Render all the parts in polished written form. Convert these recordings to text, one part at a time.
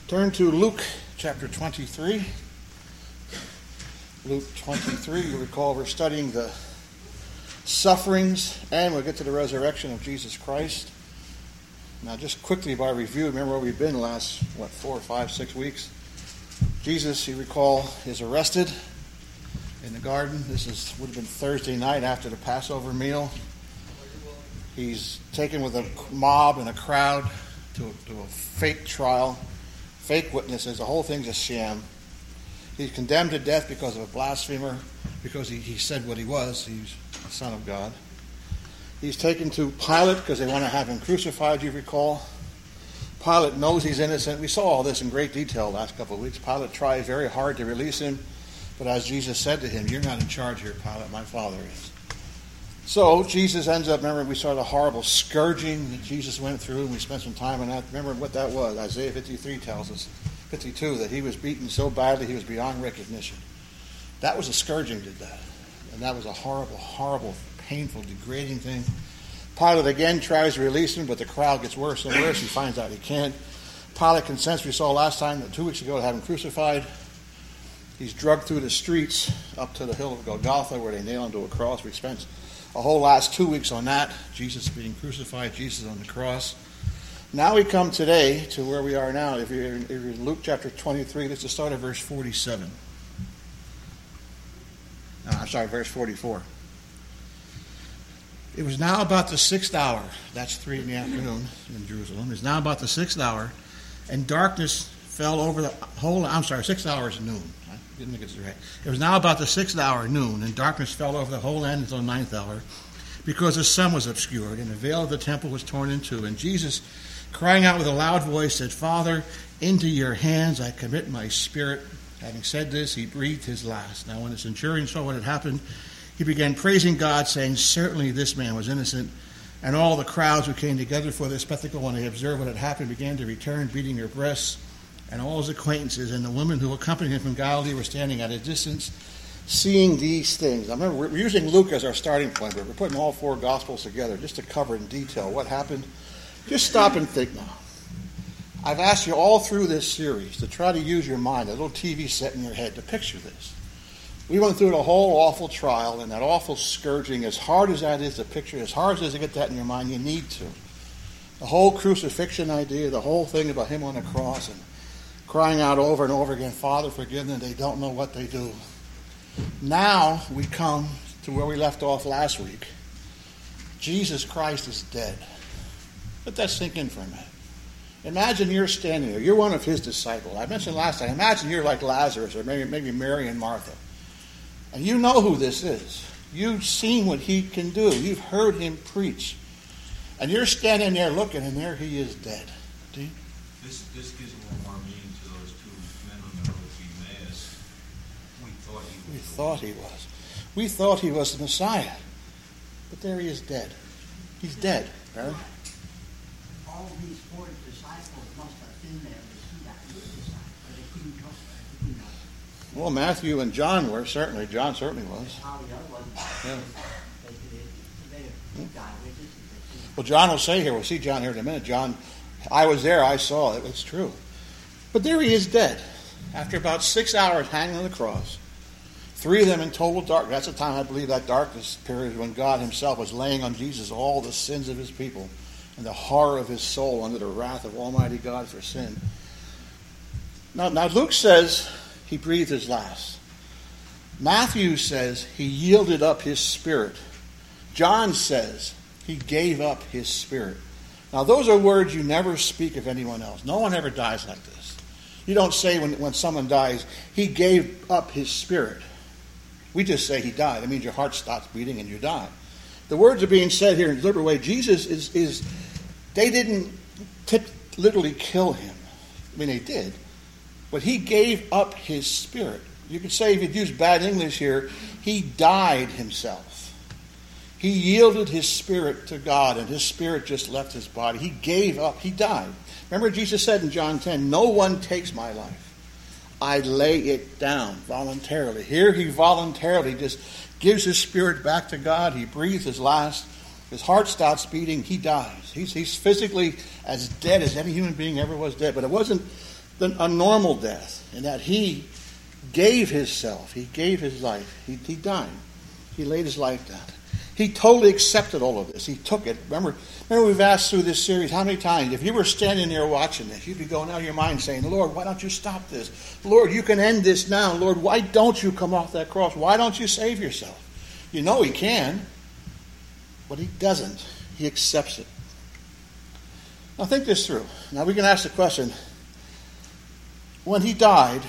Turn to Luke chapter 23. Luke 23, you recall we're studying the sufferings and we'll get to the resurrection of Jesus Christ. Now just quickly by review, remember where we've been the last, 4, 5, 6 weeks? Jesus, you recall, is arrested in the garden. This would have been Thursday night after the Passover meal. He's taken with a mob and a crowd to a fake trial. Fake witnesses, the whole thing's a sham. He's condemned to death because of a blasphemer, because he said what he was. He's the Son of God. He's taken to Pilate because they want to have him crucified, you recall. Pilate knows he's innocent. We saw all this in great detail the last couple of weeks. Pilate tried very hard to release him, but as Jesus said to him, "You're not in charge here, Pilate, my Father is." So Jesus ends up, remember we saw the horrible scourging that Jesus went through, and we spent some time on that. Remember what that was. Isaiah 53 tells us, 52, that he was beaten so badly he was beyond recognition. That was a scourging did that. And that was a horrible, horrible, painful, degrading thing. Pilate again tries to release him, but the crowd gets worse and worse. He finds out he can't. Pilate consents, we saw last time, 2 weeks ago, to have him crucified. He's dragged through the streets up to the hill of Golgotha where they nail him to a cross. We spent a whole last 2 weeks on that. Jesus being crucified, Jesus on the cross. Now we come today to where we are now. If you're in Luke chapter 23, let's just start at verse 47. Verse 44. It was now about the 6th hour. That's 3 in the afternoon in Jerusalem. It was now about the 6th hour, and darkness fell over the whole... 6 hours noon. I didn't think it was right. It was now about the 6th hour, noon, and darkness fell over the whole land until the 9th hour, because the sun was obscured, and the veil of the temple was torn in two. And Jesus, crying out with a loud voice, said, "Father, into your hands I commit my spirit." Having said this, he breathed his last. Now when the centurion saw what had happened, he began praising God, saying, "Certainly this man was innocent." And all the crowds who came together for this spectacle, when they observed what had happened, began to return, beating their breasts. And all his acquaintances and the women who accompanied him from Galilee were standing at a distance, seeing these things. Now remember, we're using Luke as our starting point, but we're putting all 4 Gospels together just to cover in detail what happened. Just stop and think now. I've asked you all through this series to try to use your mind, a little TV set in your head, to picture this. We went through the whole awful trial and that awful scourging. As hard as that is to picture, as hard as it is to get that in your mind, you need to. The whole crucifixion idea, the whole thing about him on the cross and crying out over and over again, "Father, forgive them, they don't know what they do." Now we come to where we left off last week. Jesus Christ is dead. Let that sink in for a minute. Imagine you're standing there. You're one of his disciples. I mentioned last time, imagine you're like Lazarus or maybe Mary and Martha. And you know who this is. You've seen what he can do. You've heard him preach. And you're standing there looking, and there he is dead. Do you? This gives a little more meaning to those 2 men on the road to Emmaus. We thought he was. We thought he was the Messiah. But there he is dead. He's dead. Barry? All these 4 disciples must have been there to see that he was a disciple, but they couldn't trust him. Well, Matthew and John were, certainly. John certainly was. How the other ones, Yeah. they got witnesses. Well, John will say here, we'll see John here in a minute. John, I was there, I saw it. It's true. But there he is dead. After about 6 hours hanging on the cross. 3 of them in total darkness. That's the time I believe that darkness period when God himself was laying on Jesus all the sins of his people and the horror of his soul under the wrath of Almighty God for sin. Now Luke says he breathed his last. Matthew says he yielded up his spirit. John says he gave up his spirit. Now those are words you never speak of anyone else. No one ever dies like this. You don't say when someone dies, he gave up his spirit. We just say he died. That means your heart stops beating and you die. The words are being said here in a deliberate way. Jesus is they didn't literally kill him. I mean, they did. But he gave up his spirit. You could say, if you'd use bad English here, he died himself. He yielded his spirit to God, and his spirit just left his body. He gave up. He died. Remember Jesus said in John 10, "No one takes my life. I lay it down voluntarily." Here he voluntarily just gives his spirit back to God. He breathes his last. His heart stops beating. He dies. He's physically as dead as any human being ever was dead. But it wasn't a normal death, in that he gave himself, he gave his life, he died. He laid his life down. He totally accepted all of this. He took it. Remember we've asked through this series how many times, if you were standing there watching this, you'd be going out of your mind saying, Lord, why don't you stop this? Lord, you can end this now. Lord, why don't you come off that cross? Why don't you save yourself? You know he can, but he doesn't. He accepts it. Now think this through. Now we can ask the question, when he died,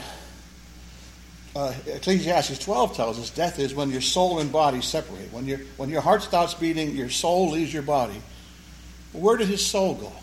Ecclesiastes 12 tells us death is when your soul and body separate. When your heart stops beating, your soul leaves your body. Where did his soul go?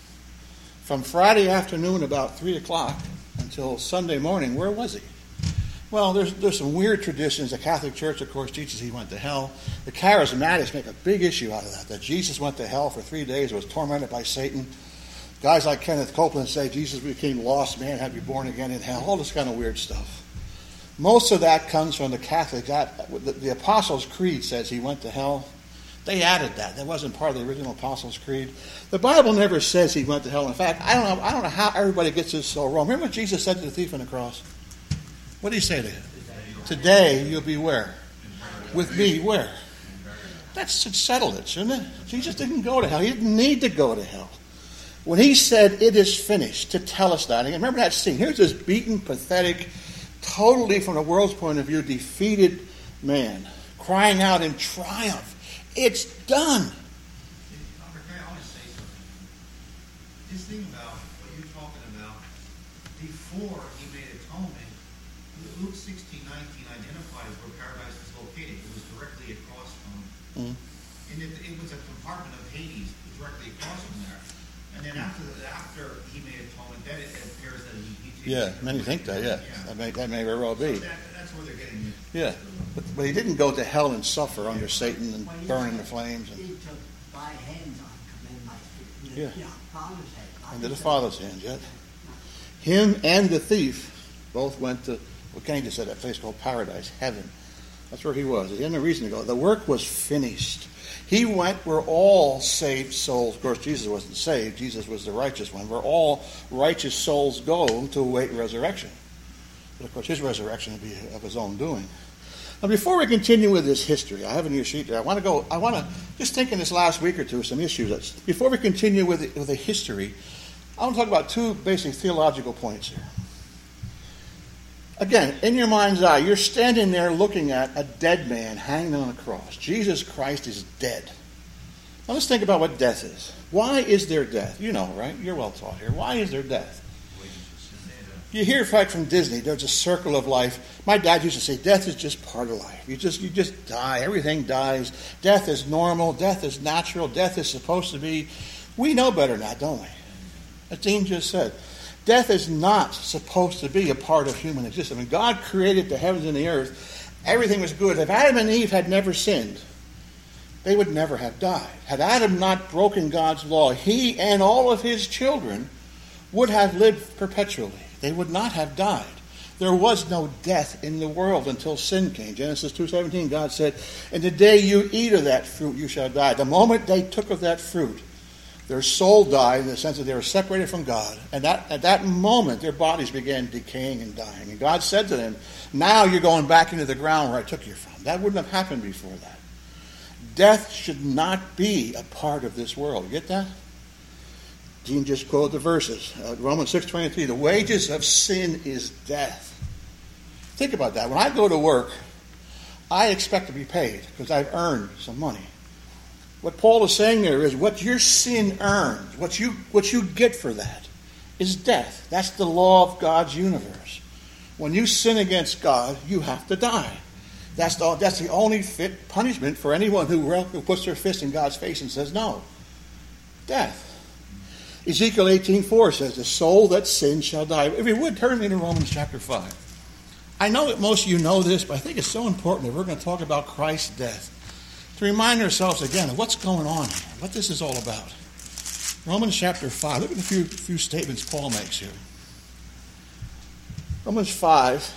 From Friday afternoon about 3 o'clock until Sunday morning, where was he? Well, there's some weird traditions. The Catholic Church, of course, teaches he went to hell. The Charismatics make a big issue out of that Jesus went to hell for 3 days, was tormented by Satan. Guys like Kenneth Copeland say Jesus became lost man, had to be born again in hell. All this kind of weird stuff. Most of that comes from the Catholics. The Apostles' Creed says he went to hell. They added that. That wasn't part of the original Apostles' Creed. The Bible never says he went to hell. In fact, I don't know how everybody gets this so wrong. Remember what Jesus said to the thief on the cross? What did he say to him? Today you'll be where? With me where? That should settle it, shouldn't it? Jesus didn't go to hell. He didn't need to go to hell. When he said it is finished, to tell us that. And remember that scene. Here's this beaten, pathetic, totally from the world's point of view, defeated man crying out in triumph, it's done. Robert, I want to say something. This thing about what you're talking about, before he made atonement, Luke 16:19 identifies where paradise is located. It was directly across from, and it was a compartment of Hades directly across from there. And then after he made atonement, then it appears that he many think that, yeah. That may very well be. So that's where they're getting it. Yeah, but he didn't go to hell and suffer under Satan and burn in the flames. He took thy hands on command my Father's hand. Into the Father's hands, yet. Him and the thief both went to, well, Cain just said, that place called paradise, heaven. That's where he was. He had no reason to go. The work was finished. He went where all saved souls, of course Jesus wasn't saved, Jesus was the righteous one, where all righteous souls go to await resurrection. But of course his resurrection will be of his own doing. Now before we continue with this history, I have in your sheet there, I want to just think in this last week or two, some issues. Before we continue with the history, I want to talk about two basic theological points here. Again, in your mind's eye, you're standing there looking at a dead man hanging on a cross. Jesus Christ is dead. Now let's think about what death is. Why is there death? You know, right? You're well taught here. Why is there death? You hear, in fact, from Disney, there's a circle of life. My dad used to say, death is just part of life. You just die. Everything dies. Death is normal. Death is natural. Death is supposed to be. We know better than that, don't we? As Dean just said. Death is not supposed to be a part of human existence. I mean, God created the heavens and the earth. Everything was good. If Adam and Eve had never sinned, they would never have died. Had Adam not broken God's law, he and all of his children would have lived perpetually. They would not have died. There was no death in the world until sin came. Genesis 2:17, God said, "In the day you eat of that fruit, you shall die." The moment they took of that fruit, their soul died in the sense that they were separated from God. And at that moment, their bodies began decaying and dying. And God said to them, now you're going back into the ground where I took you from. That wouldn't have happened before that. Death should not be a part of this world. You get that? Dean just quoted the verses. Romans 6:23, the wages of sin is death. Think about that. When I go to work, I expect to be paid because I've earned some money. What Paul is saying there is what your sin earns, what you get for that, is death. That's the law of God's universe. When you sin against God, you have to die. That's the only fit punishment for anyone who puts their fist in God's face and says no. Death. Ezekiel 18:4 says, the soul that sins shall die. If you would, turn me to Romans chapter 5. I know that most of you know this, but I think it's so important that we're going to talk about Christ's death. To remind ourselves again of what's going on here, what this is all about. Romans chapter 5. Look at a few statements Paul makes here. Romans 5.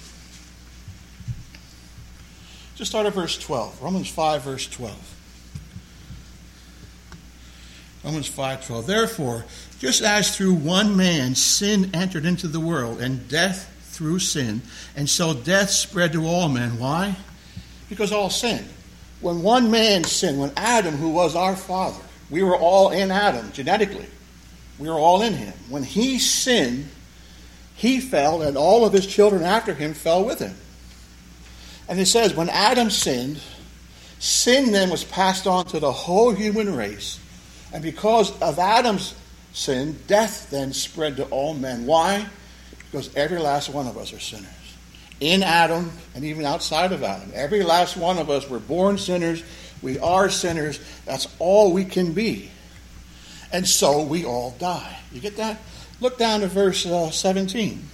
Just start at verse 12. Romans 5, verse 12. Romans 5:12. Therefore, just as through one man sin entered into the world, and death through sin, and so death spread to all men. Why? Because all sinned. When one man sinned, when Adam, who was our father, we were all in Adam genetically. We were all in him. When he sinned, he fell, and all of his children after him fell with him. And it says, when Adam sinned, sin then was passed on to the whole human race. And because of Adam's sin, death then spread to all men. Why? Because every last one of us are sinners. In Adam and even outside of Adam. Every last one of us were born sinners. We are sinners. That's all we can be. And so we all die. You get that? Look down to verse 17.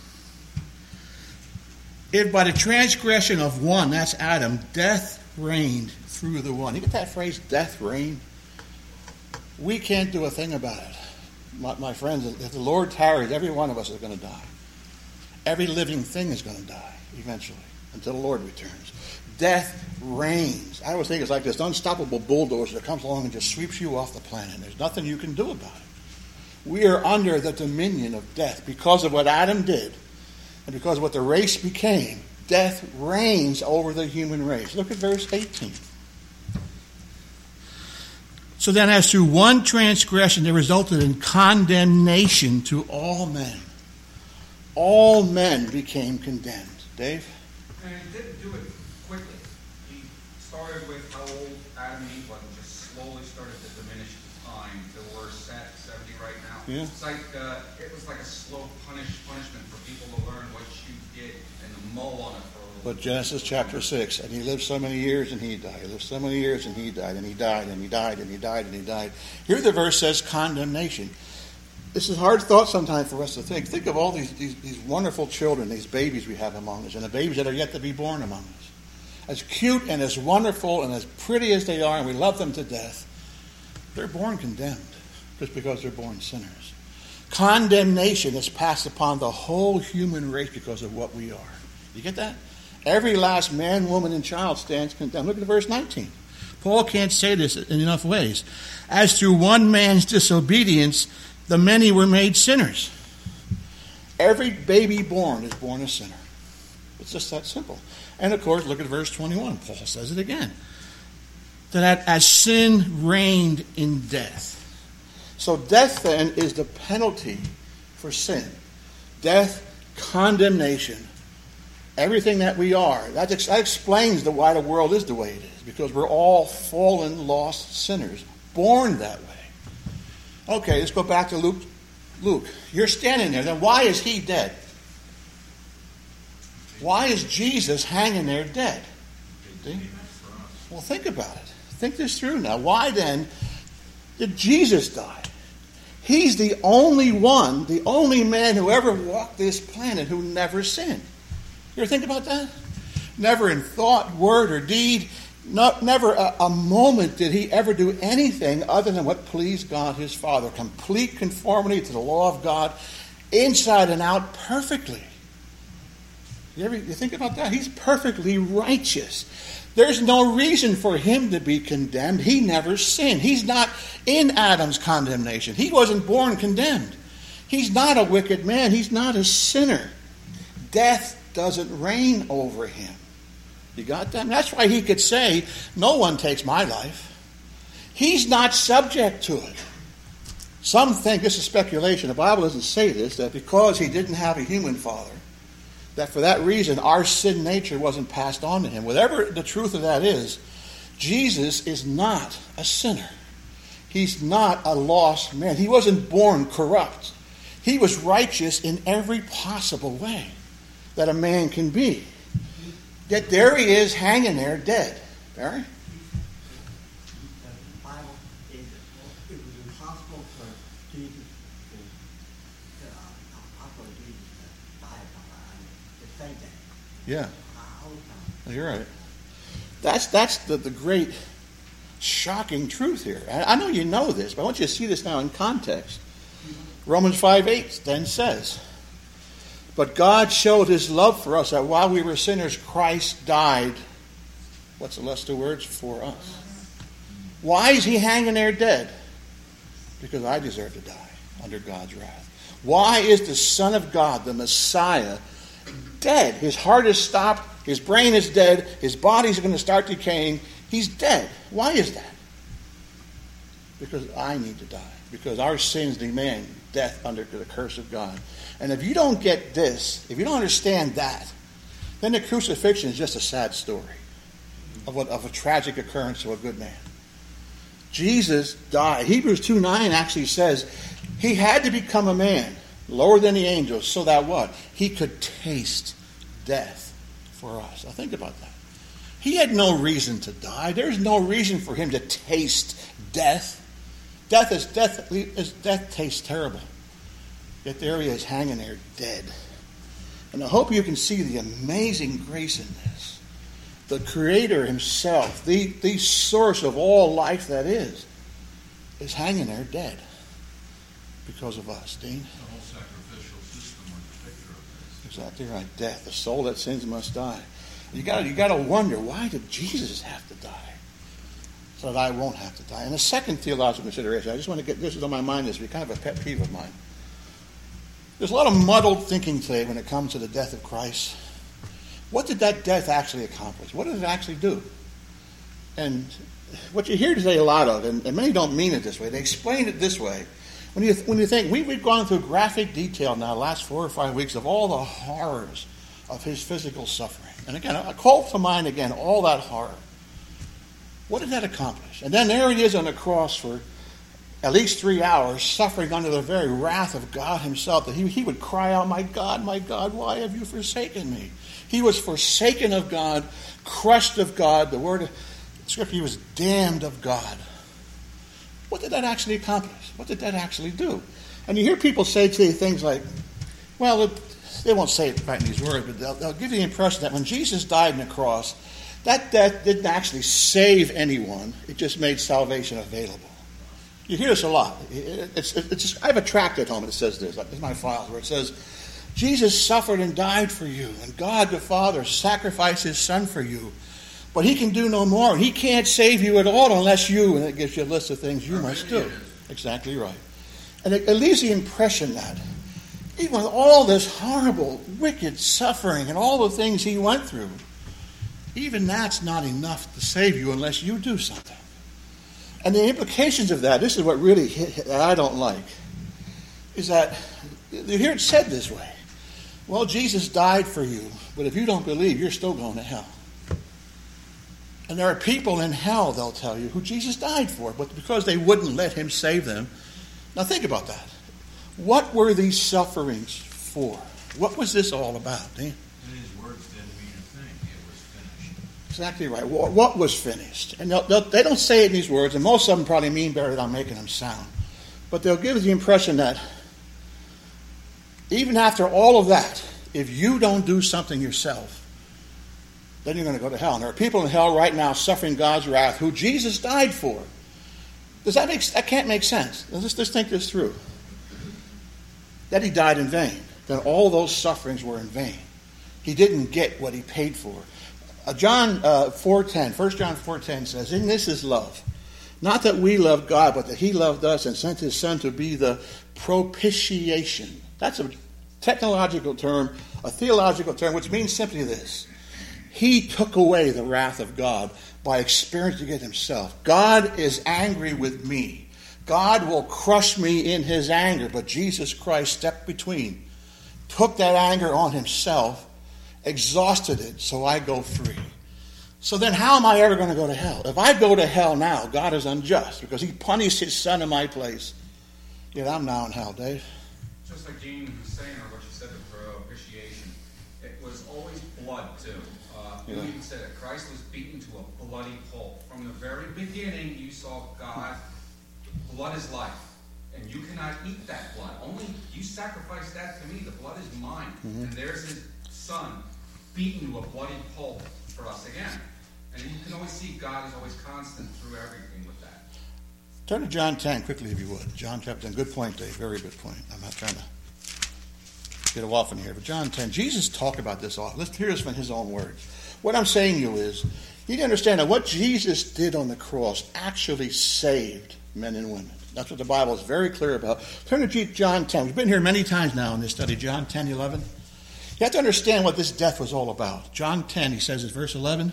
If by the transgression of one, that's Adam, death reigned through the one. You get that phrase, death reigned? We can't do a thing about it. My friends, if the Lord tarries, every one of us is going to die. Every living thing is going to die eventually until the Lord returns. Death reigns. I always think it's like this unstoppable bulldozer that comes along and just sweeps you off the planet. There's nothing you can do about it. We are under the dominion of death because of what Adam did and because of what the race became. Death reigns over the human race. Look at verse 18. So then as through one transgression there resulted in condemnation to all men. All men became condemned. Dave? And he didn't do it quickly. He started with how old Adam and Eve was and just slowly started to diminish the time till we're 70 right now. Yeah. It's like, it was like a slow punishment for people to learn what you did and to mull on it for a little But Genesis chapter 6, and he lived so many years and he died. He lived so many years and he died, and he died, and he died, and he died, and he died. Here the verse says condemnation. This is hard thought sometimes for us to think. Think of all these wonderful children, these babies we have among us, and the babies that are yet to be born among us. As cute and as wonderful and as pretty as they are, and we love them to death, they're born condemned just because they're born sinners. Condemnation is passed upon the whole human race because of what we are. You get that? Every last man, woman, and child stands condemned. Look at verse 19. Paul can't say this in enough ways. As through one man's disobedience, the many were made sinners. Every baby born is born a sinner. It's just that simple. And of course, look at verse 21. Paul says it again. That as sin reigned in death. So death then is the penalty for sin. Death, condemnation, everything that we are. That explains why the world is the way it is. Because we're all fallen, lost sinners. Born that way. Okay, let's go back to Luke. Luke, you're standing there. Then why is he dead? Why is Jesus hanging there dead? See? Well, think about it. Think this through now. Why then did Jesus die? He's the only one, the only man who ever walked this planet who never sinned. You ever think about that? Never in thought, word, or deed. Never a moment did he ever do anything other than what pleased God his Father. Complete conformity to the law of God, inside and out, perfectly. You think about that? He's perfectly righteous. There's no reason for him to be condemned. He never sinned. He's not in Adam's condemnation. He wasn't born condemned. He's not a wicked man. He's not a sinner. Death doesn't reign over him. You got that? And that's why he could say, no one takes my life. He's not subject to it. Some think, this is speculation, the Bible doesn't say this, that because he didn't have a human father, that for that reason our sin nature wasn't passed on to him. Whatever the truth of that is, Jesus is not a sinner. He's not a lost man. He wasn't born corrupt. He was righteous in every possible way that a man can be. Yet there he is hanging there dead. Barry? The Bible says it was impossible for Jesus to die to say that. Yeah. All the time. You're right. That's the great shocking truth here. I know you know this, but I want you to see this now in context. Romans 5:8 then says, but God showed his love for us that while we were sinners, Christ died. What's the last two words? For us. Why is he hanging there dead? Because I deserve to die under God's wrath. Why is the Son of God, the Messiah, dead? His heart is stopped. His brain is dead. His body's going to start decaying. He's dead. Why is that? Because I need to die. Because our sins demand death under the curse of God. And if you don't get this, if you don't understand that, then the crucifixion is just a sad story of a tragic occurrence to a good man. Jesus died. Hebrews 2:9 actually says he had to become a man, lower than the angels, so that what? He could taste death for us. Now think about that. He had no reason to die. There's no reason for him to taste death. Death tastes terrible. Yet there he is hanging there dead. And I hope you can see the amazing grace in this. The Creator himself, the source of all life that is hanging there dead because of us, Dean. The whole sacrificial system was a picture of this. Exactly right. Death. The soul that sins must die. You got to wonder, why did Jesus have to die? So that I won't have to die. And the second theological consideration, I just want to get this is on my mind, this will be kind of a pet peeve of mine. There's a lot of muddled thinking today when it comes to the death of Christ. What did that death actually accomplish? What did it actually do? And what you hear today a lot of, and many don't mean it this way, they explain it this way. When you think, we've gone through graphic detail now the last 4 or 5 weeks of all the horrors of his physical suffering. And again, I call to mind again all that horror. What did that accomplish? And then there he is on the cross for at least 3 hours, suffering under the very wrath of God himself, that he would cry out, my God, why have you forsaken me? He was forsaken of God, crushed of God. The word of Scripture, he was damned of God. What did that actually accomplish? What did that actually do? And you hear people say today things like, well, they won't say it right in these words, but they'll give you the impression that when Jesus died on the cross, that death didn't actually save anyone. It just made salvation available. You hear this a lot. I have a tract at home that says this. It's my files where it says, Jesus suffered and died for you, and God the Father sacrificed his Son for you. But he can do no more. He can't save you at all unless you, and it gives you a list of things you must do. Exactly right. And it leaves the impression that even with all this horrible, wicked suffering and all the things he went through, even that's not enough to save you unless you do something. And the implications of that, this is what really I don't like, is that you hear it said this way. Well, Jesus died for you, but if you don't believe, you're still going to hell. And there are people in hell, they'll tell you, who Jesus died for, but because they wouldn't let him save them. Now think about that. What were these sufferings for? What was this all about? Eh? And his words didn't mean a thing. It was finished. Exactly right. What was finished? And they don't say it in these words, and most of them probably mean better than I'm making them sound. But they'll give the impression that even after all of that, if you don't do something yourself, then you're going to go to hell. And there are people in hell right now suffering God's wrath who Jesus died for. That can't make sense. Let's think this through. That he died in vain. Then all those sufferings were in vain. He didn't get what he paid for. John 4:10, 1 John 4:10 says, in this is love. Not that we love God, but that he loved us and sent his Son to be the propitiation. That's a technological term, a theological term, which means simply this. He took away the wrath of God by experiencing it himself. God is angry with me. God will crush me in his anger, but Jesus Christ stepped between, took that anger on himself, exhausted it, so I go free. So then how am I ever going to go to hell? If I go to hell now, God is unjust because he punished his Son in my place. Yet I'm now in hell, Dave. Just like Gene was saying, or what you said, the propitiation, it was always blood too. You even said that Christ was beaten to a bloody pulp. From the very beginning, you saw God, blood is life. And you cannot eat that blood. Only you sacrifice that to me. The blood is mine. Mm-hmm. And there's his Son beaten to a bloody pulp for us again. And you can always see God is always constant through everything with that. Turn to John 10 quickly if you would. John chapter 10. Good point, Dave. Very good point. I'm not trying to get off in here. But John 10. Jesus talked about this all. Let's hear this from his own words. What I'm saying to you is, you need to understand that what Jesus did on the cross actually saved men and women. That's what the Bible is very clear about. Turn to John 10. We've been here many times now in this study, John 10, 11. You have to understand what this death was all about. John 10, he says in verse 11,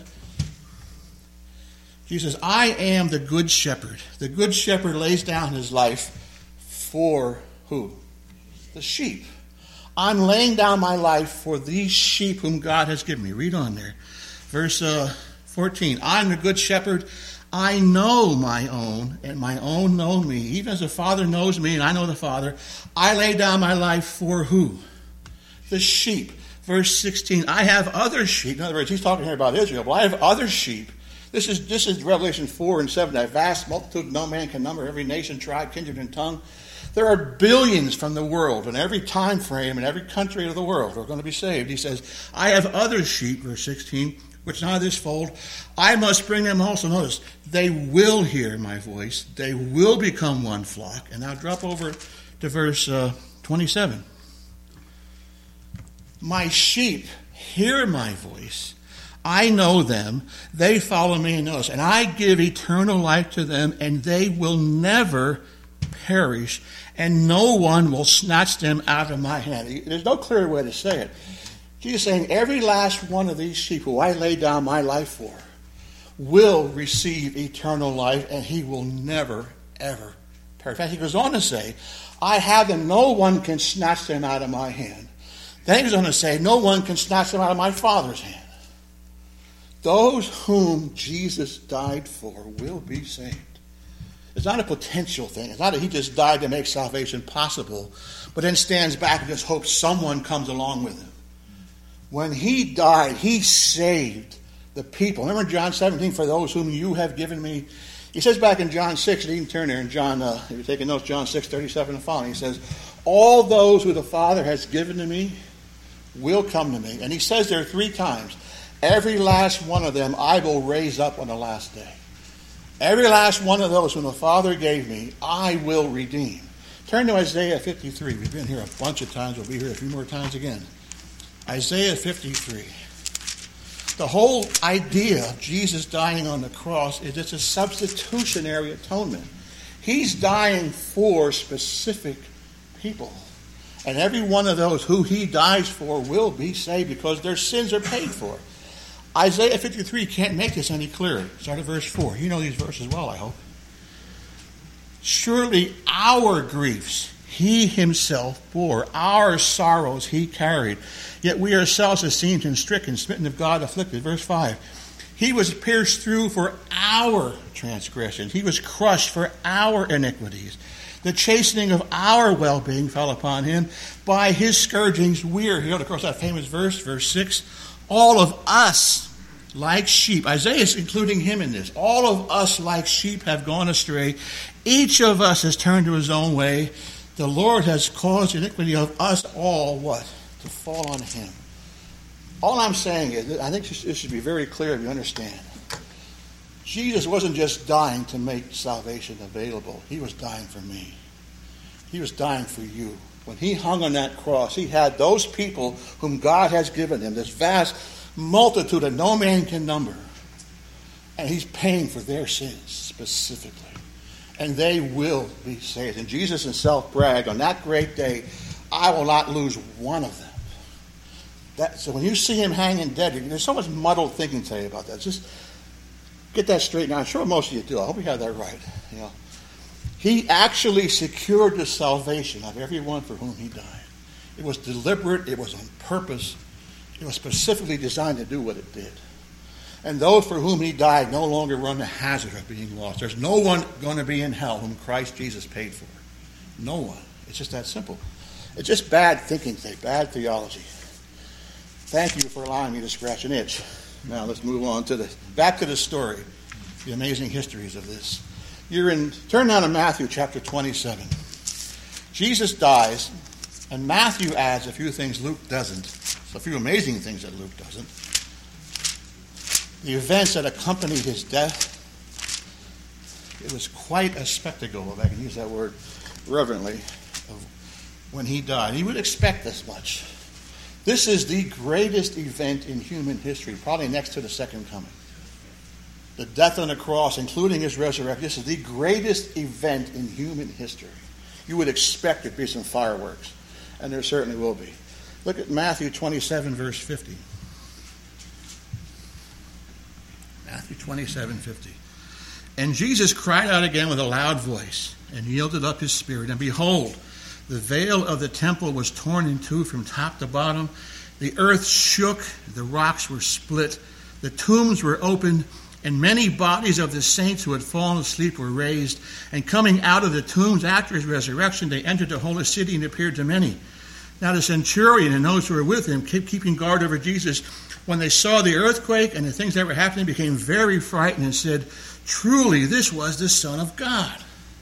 Jesus says, I am the good shepherd. The good shepherd lays down his life for who? The sheep. I'm laying down my life for these sheep whom God has given me. Read on there. Verse 14, I'm the good shepherd. I know my own, and my own know me. Even as the Father knows me, and I know the Father, I lay down my life for who? The sheep. Verse 16, I have other sheep. In other words, he's talking here about Israel, but I have other sheep. This is Revelation 4 and 7, that vast multitude no man can number, every nation, tribe, kindred, and tongue. There are billions from the world, in every time frame, in every country of the world are going to be saved. He says, I have other sheep, verse 16, which not of this fold. I must bring them also. Notice, they will hear my voice. They will become one flock. And now drop over to verse 27. My sheep hear my voice. I know them. They follow me and notice. And I give eternal life to them, and they will never perish, and no one will snatch them out of my hand. There's no clear way to say it. Jesus is saying every last one of these sheep who I lay down my life for will receive eternal life, and he will never, ever perish. In fact, he goes on to say, I have them, no one can snatch them out of my hand. Then he goes on to say, no one can snatch them out of my Father's hand. Those whom Jesus died for will be saved. It's not a potential thing. It's not that he just died to make salvation possible, but then stands back and just hopes someone comes along with him. When he died, he saved the people. Remember John 17, for those whom you have given me. He says back in John 6, and you can turn there in John, if you're taking notes, John 6, 37 and following. He says, all those who the Father has given to me will come to me. And he says there 3 times, every last one of them I will raise up on the last day. Every last one of those whom the Father gave me, I will redeem. Turn to Isaiah 53. We've been here a bunch of times. We'll be here a few more times again. Isaiah 53. The whole idea of Jesus dying on the cross is it's a substitutionary atonement. He's dying for specific people. And every one of those who he dies for will be saved because their sins are paid for. Isaiah 53 can't make this any clearer. Start at verse 4. You know these verses well, I hope. Surely our griefs he himself bore, our sorrows he carried. Yet we ourselves esteemed him stricken, smitten of God, afflicted. Verse 5. He was pierced through for our transgressions. He was crushed for our iniquities. The chastening of our well-being fell upon him. By his scourgings we are healed. Of course, that famous verse, verse 6. All of us, like sheep, Isaiah is including him in this. All of us, like sheep, have gone astray. Each of us has turned to his own way. The Lord has caused the iniquity of us all, what? To fall on him. All I'm saying is, I think this should be very clear if you understand. Jesus wasn't just dying to make salvation available. He was dying for me. He was dying for you. When he hung on that cross, he had those people whom God has given him, this vast multitude that no man can number. And he's paying for their sins specifically. And they will be saved. And Jesus himself bragged, on that great day, I will not lose one of them. So when you see him hanging dead, there's so much muddled thinking today about that. Just get that straight now. I'm sure most of you do. I hope you have that right. You know, he actually secured the salvation of everyone for whom he died. It was deliberate. It was on purpose. It was specifically designed to do what it did. And those for whom he died no longer run the hazard of being lost. There's no one going to be in hell whom Christ Jesus paid for. No one. It's just that simple. It's just bad thinking today, bad theology. Thank you for allowing me to scratch an itch. Now let's move on to back to the story, the amazing histories of this. Turn now to Matthew chapter 27. Jesus dies, and Matthew adds a few things Luke doesn't. A few amazing things that Luke doesn't. The events that accompanied his death, it was quite a spectacle, if I can use that word reverently, of when he died. He would expect this much. This is the greatest event in human history, probably next to the second coming. the death on the cross, including his resurrection. This is the greatest event in human history. You would expect there to be some fireworks, and there certainly will be. Look at Matthew 27, verse 50. Matthew 27, 50. And Jesus cried out again with a loud voice and yielded up his spirit. And behold, the veil of the temple was torn in two from top to bottom. The earth shook, the rocks were split, the tombs were opened, and many bodies of the saints who had fallen asleep were raised. And coming out of the tombs after his resurrection, they entered the holy city and appeared to many. Now the centurion and those who were with him, keeping guard over Jesus, when they saw the earthquake and the things that were happening, became very frightened and said, "Truly, this was the Son of God."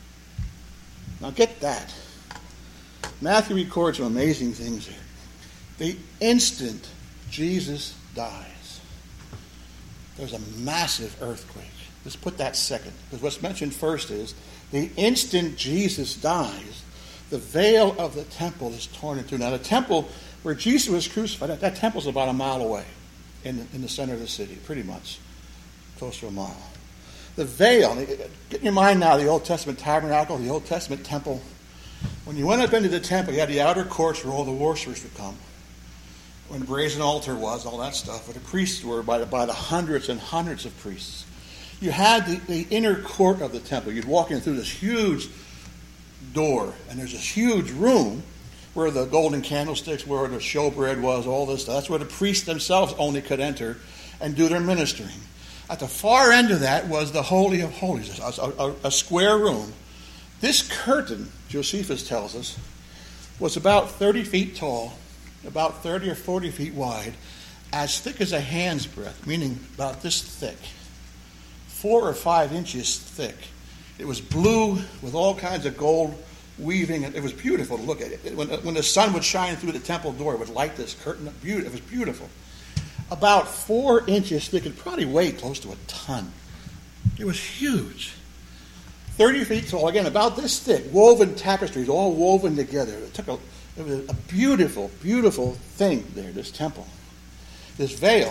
Now get that. Matthew records some amazing things here. The instant Jesus dies, there's a massive earthquake. Let's put that second, because what's mentioned first is the instant Jesus dies, the veil of the temple is torn in two. Now the temple where Jesus was crucified, that temple's about a mile away in the center of the city, pretty much, close to a mile. The veil, get in your mind now the Old Testament tabernacle, the Old Testament temple. When you went up into the temple, you had the outer courts where all the worshipers would come. When the brazen altar was, all that stuff, where the priests were by the hundreds and hundreds of priests. You had the inner court of the temple. You'd walk in through this huge door, and there's this huge room where the golden candlesticks were, the showbread was, all this stuff. That's where the priests themselves only could enter and do their ministering. At the far end of that was the Holy of Holies, a square room. This curtain, Josephus tells us, was about 30 feet tall, about 30 or 40 feet wide, as thick as a hand's breadth, meaning about this thick, 4 or 5 inches thick. It was blue with all kinds of gold weaving. It was beautiful to look at it. When the sun would shine through the temple door, it would light this curtain up. It was beautiful. About 4 inches thick. It probably weighed close to a ton. It was huge. 30 feet tall, again, about this thick, woven tapestries, all woven together. It was a beautiful, beautiful thing there, this temple. This veil.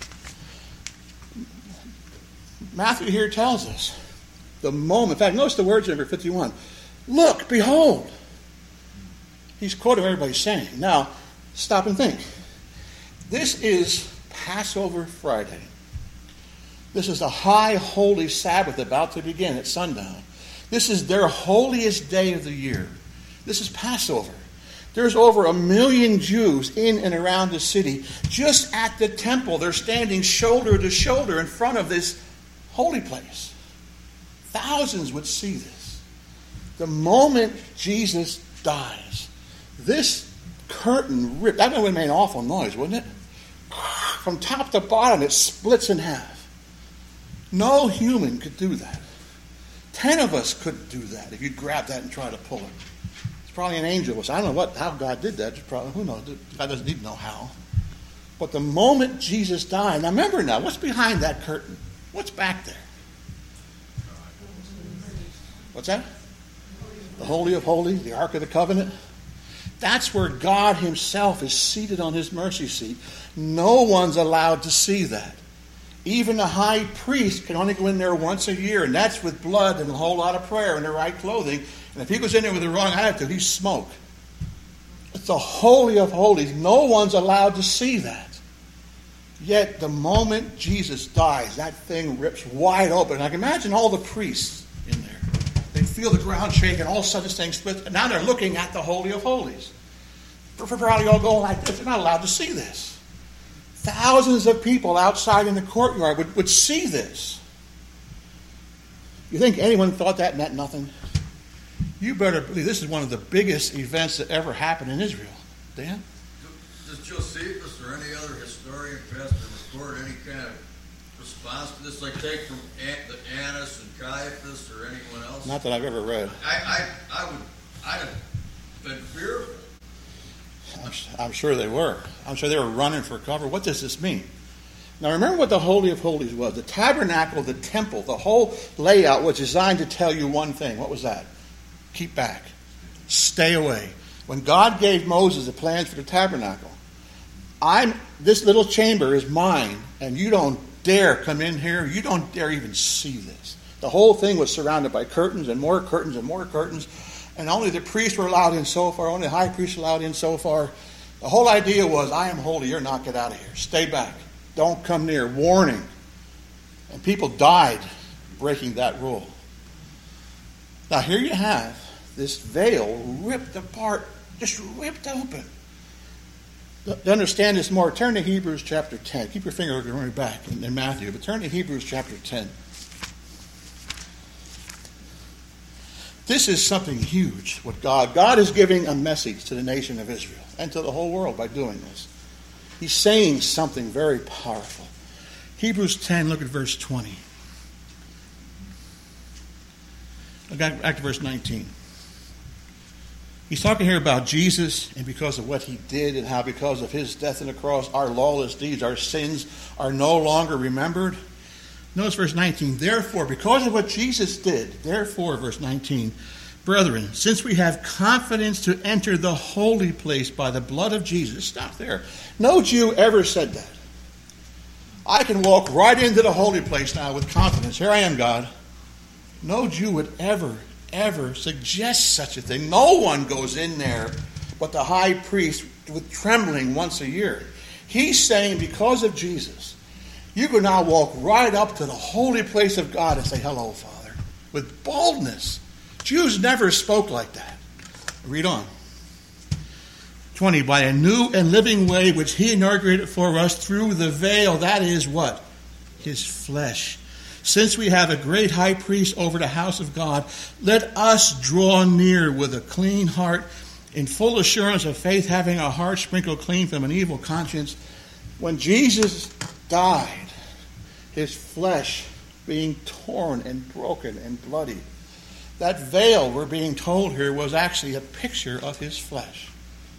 Matthew here tells us the moment. In fact, notice the words in verse 51. Look, behold. He's quoting what everybody's saying. Now, stop and think. This is Passover Friday. This is the high holy Sabbath about to begin at sundown. This is their holiest day of the year. This is Passover. There's over 1 million Jews in and around the city. Just at the temple, they're standing shoulder to shoulder in front of this holy place. Thousands would see this. The moment Jesus dies, this curtain ripped. That would have made an awful noise, wouldn't it? From top to bottom, it splits in half. No human could do that. 10 of us couldn't do that if you'd grab that and try to pull it. It's probably an angel. I don't know how God did that. Who knows? God doesn't need to know how. But the moment Jesus died, now remember now, what's behind that curtain? What's back there? What's that? The Holy of Holies, the Ark of the Covenant. That's where God himself is seated on his mercy seat. No one's allowed to see that. Even the high priest can only go in there once a year, and that's with blood and a whole lot of prayer and the right clothing. And if he goes in there with the wrong attitude, he's smoke. It's the Holy of Holies. No one's allowed to see that. Yet the moment Jesus dies, that thing rips wide open. And I can imagine all the priests in there. They feel the ground shake, and all of a sudden this thing splits. And now they're looking at the Holy of Holies. Probably all going like this. They're not allowed to see this. Thousands of people outside in the courtyard would see this. You think anyone thought that meant nothing? You better believe this is one of the biggest events that ever happened in Israel. Dan? Does Josephus or any other historian pass to record any kind of response to this, like take from the Annas and Caiaphas or anyone else? Not that I've ever read. I'd have been fearful. I'm sure they were. I'm sure they were running for cover. What does this mean? Now remember what the Holy of Holies was. The tabernacle, the temple, the whole layout was designed to tell you one thing. What was that? Keep back. Stay away. When God gave Moses the plans for the tabernacle, this little chamber is mine, and you don't dare come in here. You don't dare even see this. The whole thing was surrounded by curtains and more curtains and more curtains. And only the priests were allowed in so far. Only the high priest allowed in so far. The whole idea was, I am holy. You're not. Get out of here. Stay back. Don't come near. Warning. And people died breaking that rule. Now here you have this veil ripped apart, just ripped open. To understand this more, turn to Hebrews chapter 10. Keep your finger going back in Matthew, but turn to Hebrews chapter 10. This is something huge. What God is giving a message to the nation of Israel and to the whole world by doing this. He's saying something very powerful. Hebrews 10, look at verse 20. Back to verse 19. He's talking here about Jesus and because of what he did and how because of his death on the cross, our lawless deeds, our sins are no longer remembered. Notice verse 19. Therefore, because of what Jesus did, therefore, verse 19, brethren, since we have confidence to enter the holy place by the blood of Jesus. Stop there. No Jew ever said that. I can walk right into the holy place now with confidence. Here I am, God. No Jew would ever suggest such a thing. No one goes in there but the high priest with trembling once a year. He's saying because of Jesus, you can now walk right up to the holy place of God and say, hello, Father, with boldness. Jews never spoke like that. Read on. 20, by a new and living way which he inaugurated for us through the veil, that is what? His flesh. Since we have a great high priest over the house of God, let us draw near with a clean heart, in full assurance of faith, having our hearts sprinkled clean from an evil conscience. When Jesus died, his flesh being torn and broken and bloody, that veil we're being told here was actually a picture of his flesh.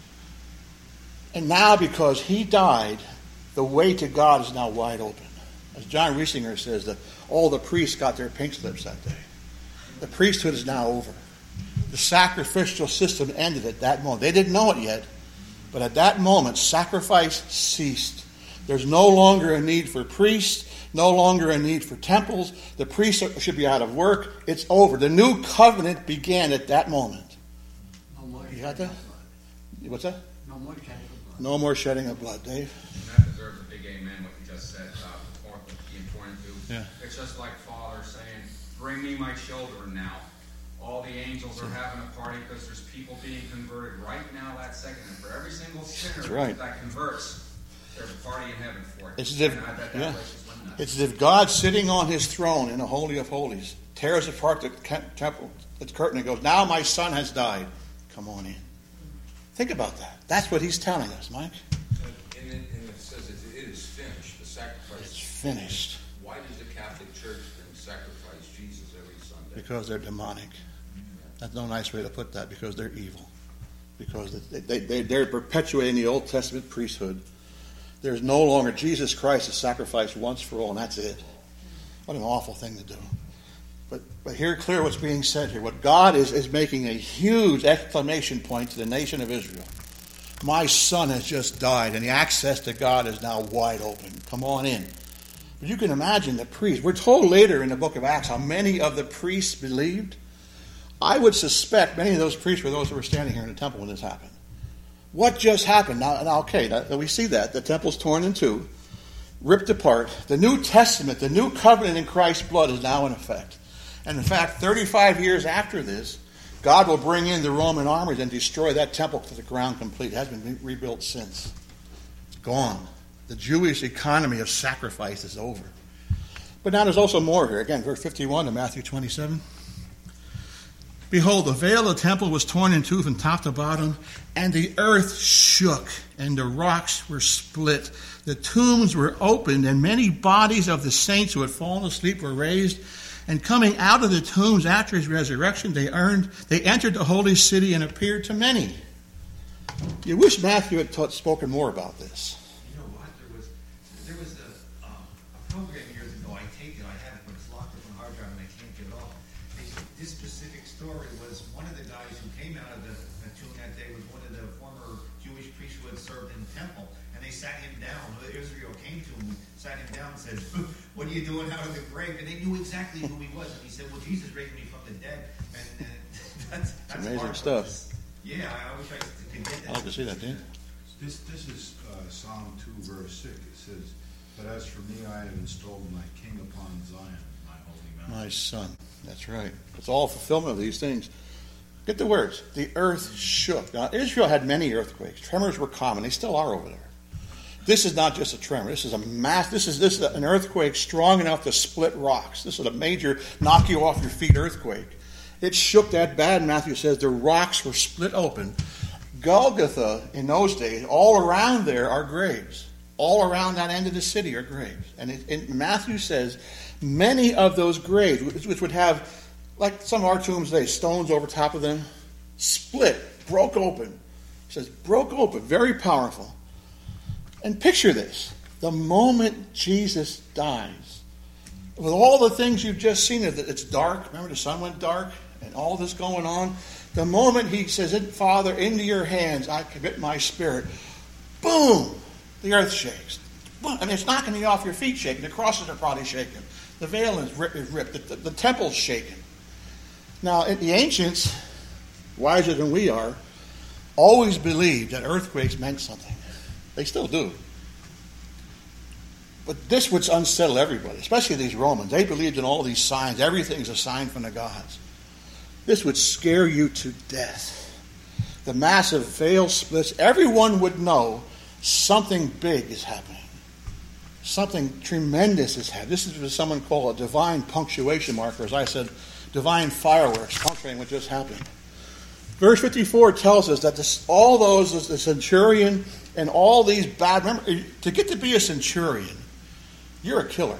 And now because he died, the way to God is now wide open. As John Riesinger says, that all the priests got their pink slips that day. The priesthood is now over. The sacrificial system ended at that moment. They didn't know it yet, but at that moment, sacrifice ceased. There's no longer a need for priests, no longer a need for temples. The priests should be out of work. It's over. The new covenant began at that moment. No more You got that? What's that? No more shedding of blood. No more shedding of blood, Dave. And that deserves a big amen, what you just said about being torn into. Yeah. It's just like Father saying, bring me my children now. All the angels are having a party because there's people being converted right now that second. And for every single sinner that converts, there's a party in heaven for it. It's as if, And I bet that yeah. place is lit up. It's as if God sitting on his throne in the Holy of Holies tears apart the temple, the curtain, and goes, now my son has died. Come on in. Think about that. That's what he's telling us, Mike. And it says it is finished. The sacrifice It's finished. Why does the Catholic Church sacrifice Jesus every Sunday? Because they're demonic. That's no nice way to put that, because they're evil. Because they're perpetuating the Old Testament priesthood. There's no longer, Jesus Christ is sacrificed once for all, and that's it. What an awful thing to do. But hear clear what's being said here. What God is making a huge exclamation point to the nation of Israel. My son has just died, and the access to God is now wide open. Come on in. But you can imagine the priests. We're told later in the book of Acts how many of the priests believed. I would suspect many of those priests were those who were standing here in the temple when this happened. What just happened? Now we see that. The temple's torn in two, ripped apart. The New Testament, the new covenant in Christ's blood is now in effect. And in fact, 35 years after this, God will bring in the Roman armies and destroy that temple to the ground complete. It hasn't been rebuilt since. It's gone. The Jewish economy of sacrifice is over. But now there's also more here. Again, verse 51 of Matthew 27. Behold, the veil of the temple was torn in two from top to bottom, and the earth shook, and the rocks were split. The tombs were opened, and many bodies of the saints who had fallen asleep were raised. And coming out of the tombs after his resurrection, they entered the holy city and appeared to many. You wish Matthew had spoken more about this. You know what? There was a program years ago. I taped it. I have it, but it's locked up on hard drive and I can't get it off. This specific story was one of the guys who came out of the tomb that day was one of the former Jewish priests who had served in the temple, and they sat him down. Israel came to him, sat him down and said, "What are you doing out of the grave?" And they knew exactly who he was. And he said, "Well, Jesus raised me from the dead." And that's amazing part of stuff. this. Yeah, I wish I could get that. I'd like to see that, Dan. This is Psalm 2, verse 6. It says, "But as for me, I have installed my king upon Zion, my holy mountain." My son. That's right. It's all fulfillment of these things. Get the words. The earth shook. Now, Israel had many earthquakes. Tremors were common. They still are over there. This is not just a tremor. This is a This is an earthquake strong enough to split rocks. This is a major knock you off your feet earthquake. It shook that bad. Matthew says the rocks were split open. Golgotha in those days, all around there are graves. All around that end of the city are graves. And Matthew says many of those graves, which would have, like some of our tombs today, stones over top of them, split, broke open. It says broke open, very powerful. And picture this. The moment Jesus dies, with all the things you've just seen, it's dark. Remember the sun went dark and all this going on? The moment he says, "Father, into your hands I commit my spirit," boom, the earth shakes. Boom, and it's knocking you off your feet shaking. The crosses are probably shaking. The veil is ripped. The temple's shaking. Now, the ancients, wiser than we are, always believed that earthquakes meant something. They still do. But this would unsettle everybody, especially these Romans. They believed in all these signs. Everything's a sign from the gods. This would scare you to death. The massive veil splits. Everyone would know something big is happening. Something tremendous is happening. This is what someone called a divine punctuation marker. As I said, divine fireworks punctuating what just happened. Verse 54 tells us that the centurion and all these bad... Remember, to get to be a centurion, you're a killer.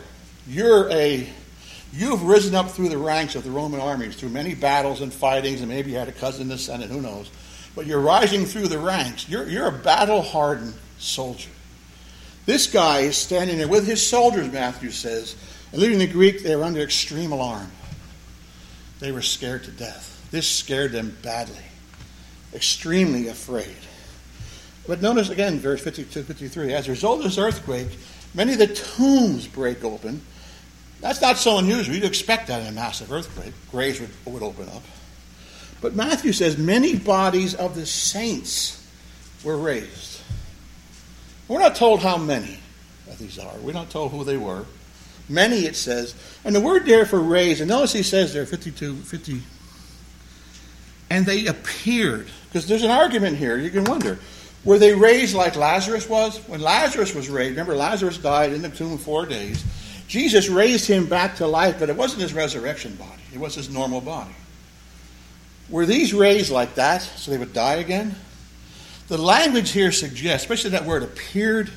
You've risen up through the ranks of the Roman armies through many battles and fightings, and maybe you had a cousin in the Senate, who knows. But you're rising through the ranks. You're a battle-hardened soldier. This guy is standing there with his soldiers, Matthew says, and leaving the Greek, they were under extreme alarm. They were scared to death. This scared them badly. Extremely afraid. But notice again, verse 52, 53, as a result of this earthquake, many of the tombs break open. That's not so unusual. You'd expect that in a massive earthquake. Graves would open up. But Matthew says many bodies of the saints were raised. We're not told how many of these are. We're not told who they were. Many, it says. And the word there for raised, and notice he says there, 50, and they appeared. Because there's an argument here. You can wonder. Were they raised like Lazarus was? When Lazarus was raised, remember Lazarus died in the tomb 4 days. Jesus raised him back to life, but it wasn't his resurrection body. It was his normal body. Were these raised like that so they would die again? The language here suggests, especially that word appeared,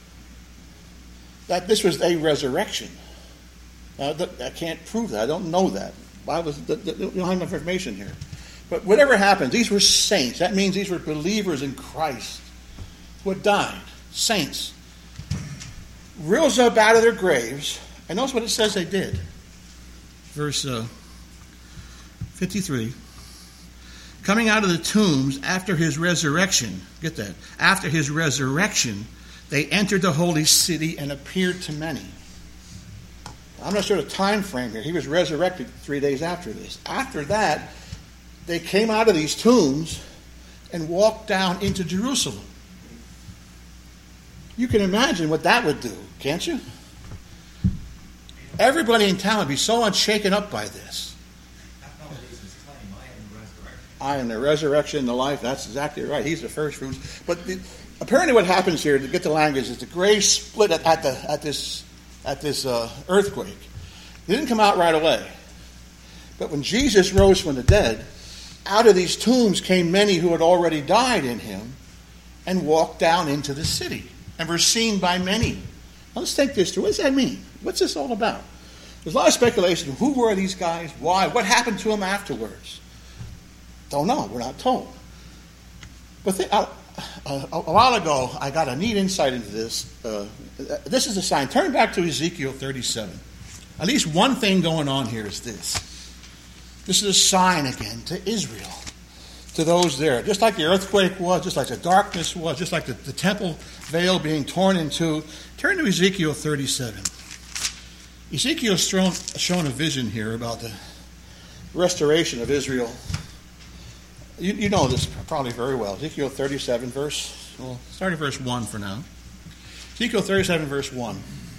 that this was a resurrection. Now, I can't prove that. I don't know that. We don't have enough information here. But whatever happened, these were saints. That means these were believers in Christ who had died. Saints. Rose up out of their graves. And notice what it says they did. Verse 53. Coming out of the tombs after his resurrection. Get that. After his resurrection, they entered the holy city and appeared to many. I'm not sure the time frame here. He was resurrected 3 days after this. After that, they came out of these tombs and walked down into Jerusalem. You can imagine what that would do, can't you? Everybody in town would be so unshaken up by this. I am the resurrection, the life. That's exactly right. He's the first fruits. But apparently what happens here, to get the language, is the graves split at this earthquake. They didn't come out right away. But when Jesus rose from the dead, out of these tombs came many who had already died in him and walked down into the city and were seen by many. Now let's take this through. What does that mean? What's this all about? There's a lot of speculation. Who were these guys? Why? What happened to them afterwards? Don't know. We're not told. But a while ago, I got a neat insight into this. This is a sign. Turn back to Ezekiel 37. At least one thing going on here is this. This is a sign again to Israel. to those there. Just like the earthquake was, just like the darkness was, just like the temple veil being torn in two. Turn to Ezekiel 37. Ezekiel's shown a vision here about the restoration of Israel. You know this probably very well. Ezekiel 37, starting verse 1 for now. Ezekiel 37, verse 1.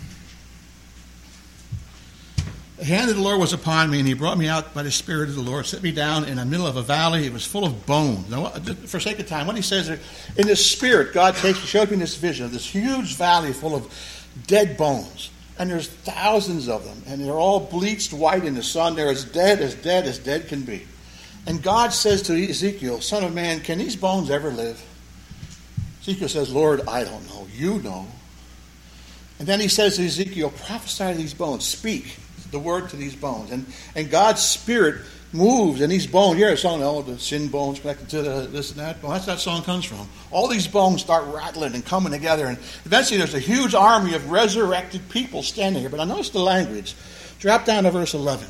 The hand of the Lord was upon me, and he brought me out by the Spirit of the Lord, set me down in the middle of a valley. It was full of bones. Now, for sake of time, what he says there, in the Spirit, God showed me this vision of this huge valley full of dead bones. And there's thousands of them, and they're all bleached white in the sun. They're as dead can be. And God says to Ezekiel, Son of man, can these bones ever live? Ezekiel says, Lord, I don't know. You know. And then he says to Ezekiel, prophesy to these bones. Speak the word to these bones. And God's Spirit moves, and these bones, you hear a song, the sin bones connected to this and that. Well, that's where that song comes from. All these bones start rattling and coming together, and eventually there's a huge army of resurrected people standing here. But I notice the language. Drop down to verse 11.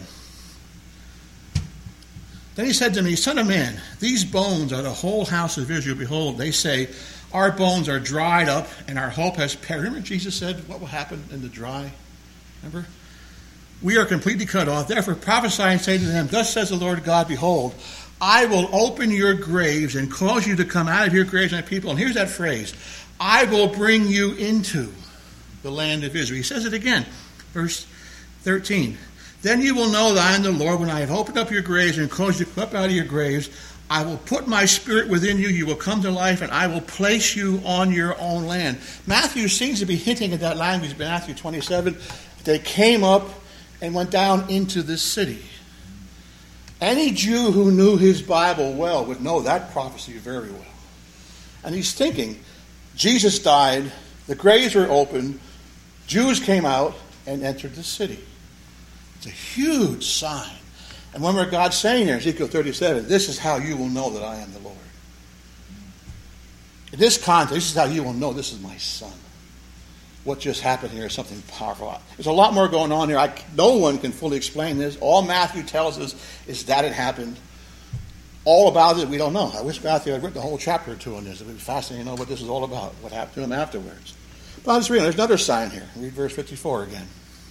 Then he said to me, Son of man, these bones are the whole house of Israel. Behold, they say, our bones are dried up, and our hope has perished. Remember Jesus said, what will happen in the dry? Remember? We are completely cut off. Therefore prophesy and say to them, thus says the Lord God, behold, I will open your graves and cause you to come out of your graves, my people. And here's that phrase, I will bring you into the land of Israel. He says it again, verse 13. Then you will know that I am the Lord when I have opened up your graves and caused you to come up out of your graves. I will put my Spirit within you. You will come to life, and I will place you on your own land. Matthew seems to be hinting at that language in Matthew 27. They came up and went down into this city. Any Jew who knew his Bible well would know that prophecy very well. And he's thinking, Jesus died, the graves were opened, Jews came out and entered the city. It's a huge sign. And remember God's saying there in Ezekiel 37, this is how you will know that I am the Lord. In this context, this is how you will know this is my son. What just happened here is something powerful. There's a lot more going on here. No one can fully explain this. All Matthew tells us is that it happened. All about it, we don't know. I wish Matthew had written a whole chapter or two on this. It would be fascinating to know what this is all about, what happened to him afterwards. But I'll just read. There's another sign here. Read verse 54 again.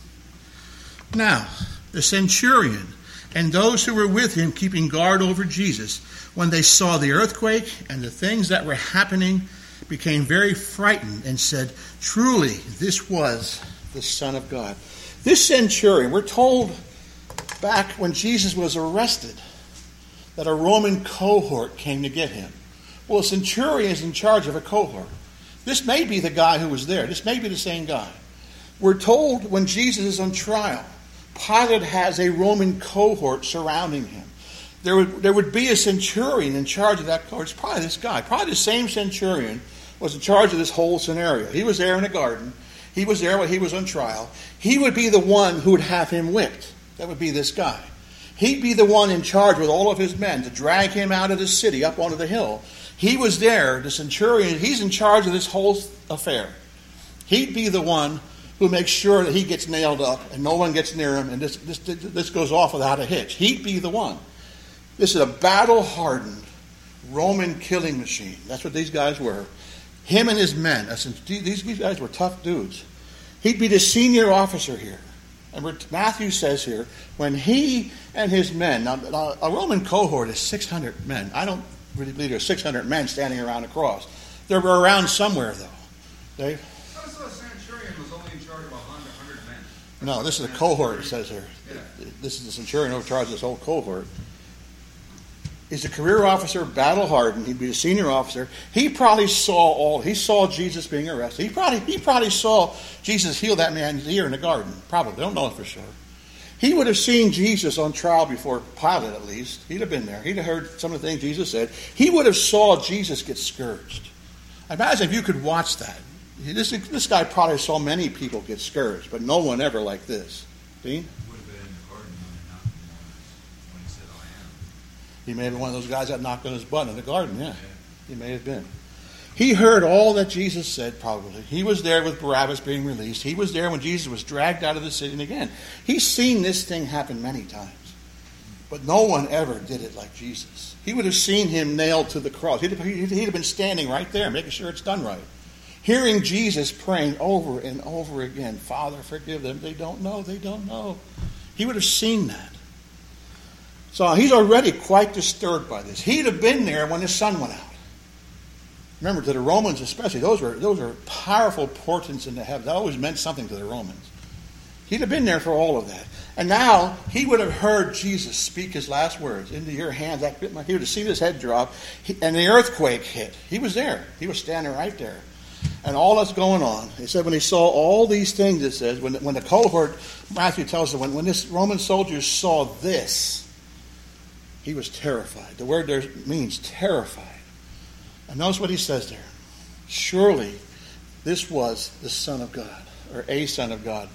Now, the centurion and those who were with him keeping guard over Jesus, when they saw the earthquake and the things that were happening, became very frightened and said, truly, this was the Son of God. This centurion, we're told back when Jesus was arrested that a Roman cohort came to get him. Well, a centurion is in charge of a cohort. This may be the guy who was there. This may be the same guy. We're told when Jesus is on trial, Pilate has a Roman cohort surrounding him. There would be a centurion in charge of that cohort. It's probably this guy. Probably the same centurion was in charge of this whole scenario. He was there in the garden. He was there when he was on trial. He would be the one who would have him whipped. That would be this guy. He'd be the one in charge with all of his men to drag him out of the city up onto the hill. He was there, the centurion. He's in charge of this whole affair. He'd be the one who makes sure that he gets nailed up and no one gets near him and this goes off without a hitch. He'd be the one. This is a battle-hardened Roman killing machine. That's what these guys were. Him and his men. These guys were tough dudes. He'd be the senior officer here. And Matthew says here, when he and his men, now a Roman cohort is 600 men. I don't really believe there's 600 men standing around a cross. They were around somewhere, though. Dave? I saw a centurion was only in charge of 100 men. No, this is a cohort, it says here. Yeah. This is the centurion who charges this whole cohort. He's a career officer, battle-hardened. He'd be a senior officer. He probably saw Jesus being arrested. He probably saw Jesus heal that man's ear in the garden. Probably. Don't know it for sure. He would have seen Jesus on trial before Pilate, at least. He'd have been there. He'd have heard some of the things Jesus said. He would have saw Jesus get scourged. Imagine if you could watch that. This guy probably saw many people get scourged, but no one ever like this. Dean? He may have been one of those guys that knocked on his butt in the garden, yeah. He may have been. He heard all that Jesus said, probably. He was there with Barabbas being released. He was there when Jesus was dragged out of the city. And again, he's seen this thing happen many times. But no one ever did it like Jesus. He would have seen him nailed to the cross. He'd have been standing right there, making sure it's done right. Hearing Jesus praying over and over again, Father, forgive them. They don't know. They don't know. He would have seen that. So he's already quite disturbed by this. He'd have been there when his son went out. Remember, to the Romans especially, those were powerful portents in the heavens. That always meant something to the Romans. He'd have been there for all of that. And now he would have heard Jesus speak his last words, into your hands. He would have seen his head drop, and the earthquake hit. He was there. He was standing right there. And all that's going on. He said when he saw all these things, it says, when the cohort, Matthew tells us, when this Roman soldiers saw this, he was terrified. The word there means terrified. And notice what he says there. Surely this was the Son of God, or a Son of God.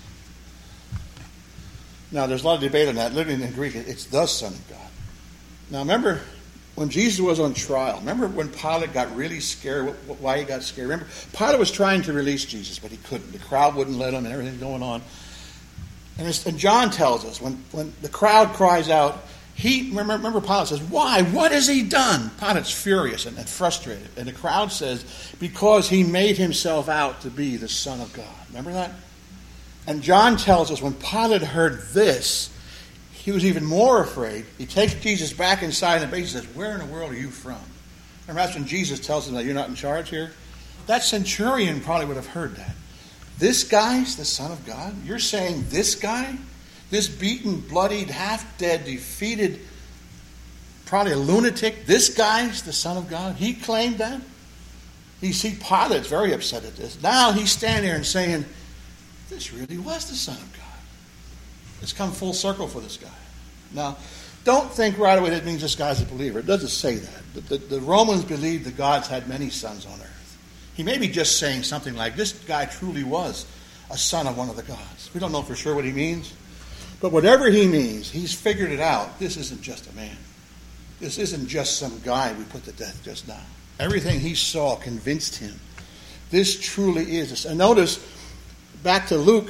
Now, there's a lot of debate on that. Literally in Greek, it's the Son of God. Now, remember when Jesus was on trial. Remember when Pilate got really scared, why he got scared? Remember, Pilate was trying to release Jesus, but he couldn't. The crowd wouldn't let him and everything going on. And John tells us, when the crowd cries out, remember Pilate says, why? What has he done? Pilate's furious and frustrated. And the crowd says, because he made himself out to be the Son of God. Remember that? And John tells us when Pilate heard this, he was even more afraid. He takes Jesus back inside and basically says, where in the world are you from? Remember that's when Jesus tells him that you're not in charge here? That centurion probably would have heard that. This guy's the Son of God? You're saying this guy? This beaten, bloodied, half-dead, defeated, probably a lunatic, this guy's the Son of God? He claimed that? You see, Pilate's very upset at this. Now he's standing there and saying, this really was the Son of God. It's come full circle for this guy. Now, don't think right away that means this guy's a believer. It doesn't say that. The Romans believed the gods had many sons on earth. He may be just saying something like, this guy truly was a son of one of the gods. We don't know for sure what he means. But whatever he means, he's figured it out. This isn't just a man. This isn't just some guy we put to death just now. Everything he saw convinced him. This truly is. And notice, back to Luke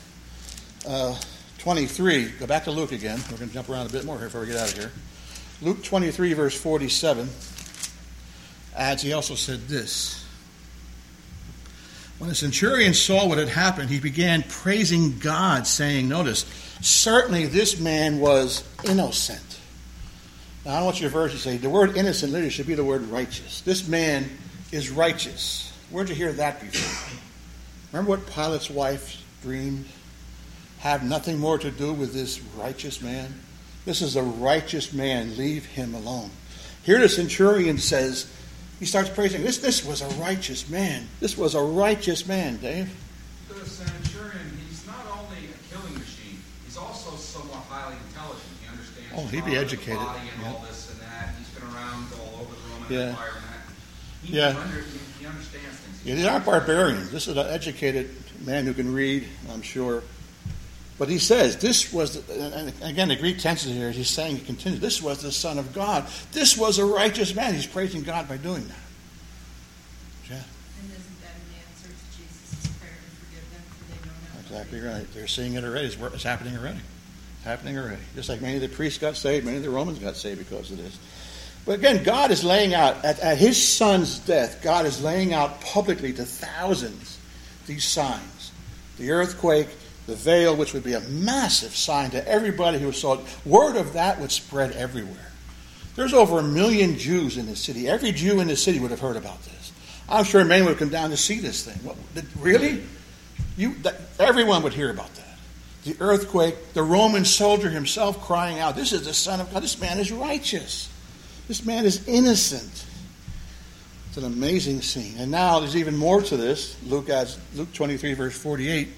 23. Go back to Luke again. We're going to jump around a bit more here before we get out of here. Luke 23, verse 47 adds, he also said this. When the centurion saw what had happened, he began praising God, saying, notice, certainly this man was innocent. Now, I don't want your verse to say, the word innocent literally should be the word righteous. This man is righteous. Where'd you hear that before? Remember what Pilate's wife dreamed? Have nothing more to do with this righteous man? This is a righteous man. Leave him alone. Here the centurion says, he starts praising, this was a righteous man. This was a righteous man, Dave. The centurion, he's not only a killing machine, he's also somewhat highly intelligent. He understands he'd be educated. The body and all this and that. He's been around all over the Roman Empire and that. He understands things. Yeah, these aren't barbarians. This is an educated man who can read, I'm sure. But he says, this was, and again, the Greek tenses here, he's saying, he continues, this was the Son of God. This was a righteous man. He's praising God by doing that. Yeah. And isn't that an answer to Jesus' prayer to forgive them, for they know not? Exactly right. They're seeing it already. It's happening already. It's happening already. Just like many of the priests got saved, many of the Romans got saved because of this. But again, God is laying out, at his son's death, God is laying out publicly to thousands these signs. The earthquake, the veil, which would be a massive sign to everybody who saw it. Word of that would spread everywhere. There's over 1 million Jews in this city. Every Jew in the city would have heard about this. I'm sure many would have come down to see this thing. Really? Everyone would hear about that. The earthquake, the Roman soldier himself crying out, this is the Son of God. This man is righteous. This man is innocent. It's an amazing scene. And now there's even more to this. Luke 23, verse 48.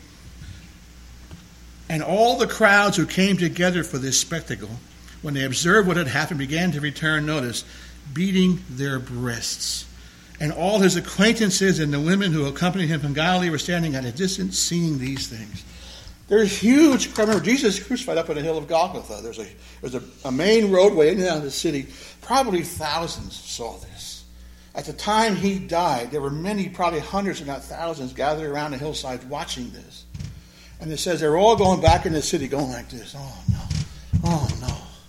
And all the crowds who came together for this spectacle, when they observed what had happened, began to return, notice, beating their breasts. And all his acquaintances and the women who accompanied him from Galilee were standing at a distance seeing these things. There's huge crowd. Remember, Jesus crucified up on the hill of Golgotha. There's a main roadway in and out of the city. Probably thousands saw this. At the time he died, there were many, probably hundreds if not thousands, gathered around the hillside watching this. And it says they're all going back in the city going like this. Oh, no. Oh, no.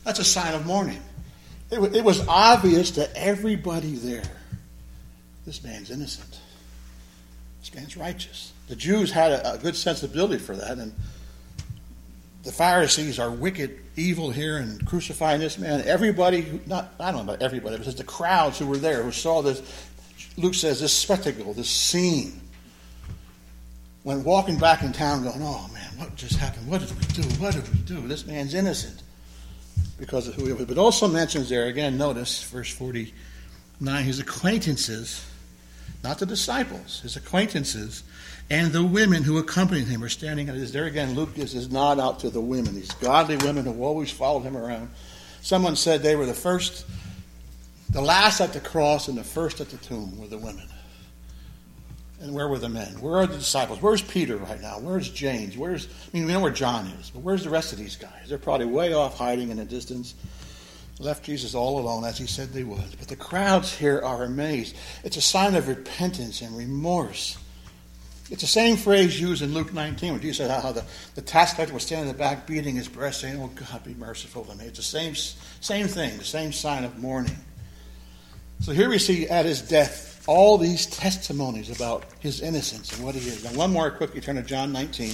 That's a sign of mourning. It was obvious to everybody there. This man's innocent. This man's righteous. The Jews had a good sensibility for that, and the Pharisees are wicked, evil here, and crucifying this man. Everybody, I don't know about everybody, but just the crowds who were there, who saw this, Luke says, this spectacle, this scene, when walking back in town going, oh man, what just happened? What did we do? What did we do? This man's innocent because of who he was. But also mentions there, again, notice, verse 49, his acquaintances, not the disciples, his acquaintances, and the women who accompanied him are standing at his. There again, Luke gives his nod out to the women, these godly women who always followed him around. Someone said they were the last at the cross and the first at the tomb were the women. And where were the men? Where are the disciples? Where's Peter right now? Where's James? We know where John is, but where's the rest of these guys? They're probably way off hiding in the distance. Left Jesus all alone as he said they would. But the crowds here are amazed. It's a sign of repentance and remorse. It's the same phrase used in Luke 19 when Jesus said how the tax collector was standing in the back beating his breast saying, oh God, be merciful to me. It's the same thing, the same sign of mourning. So here we see at his death all these testimonies about his innocence and what he is. Now one more quickly, turn to John 19.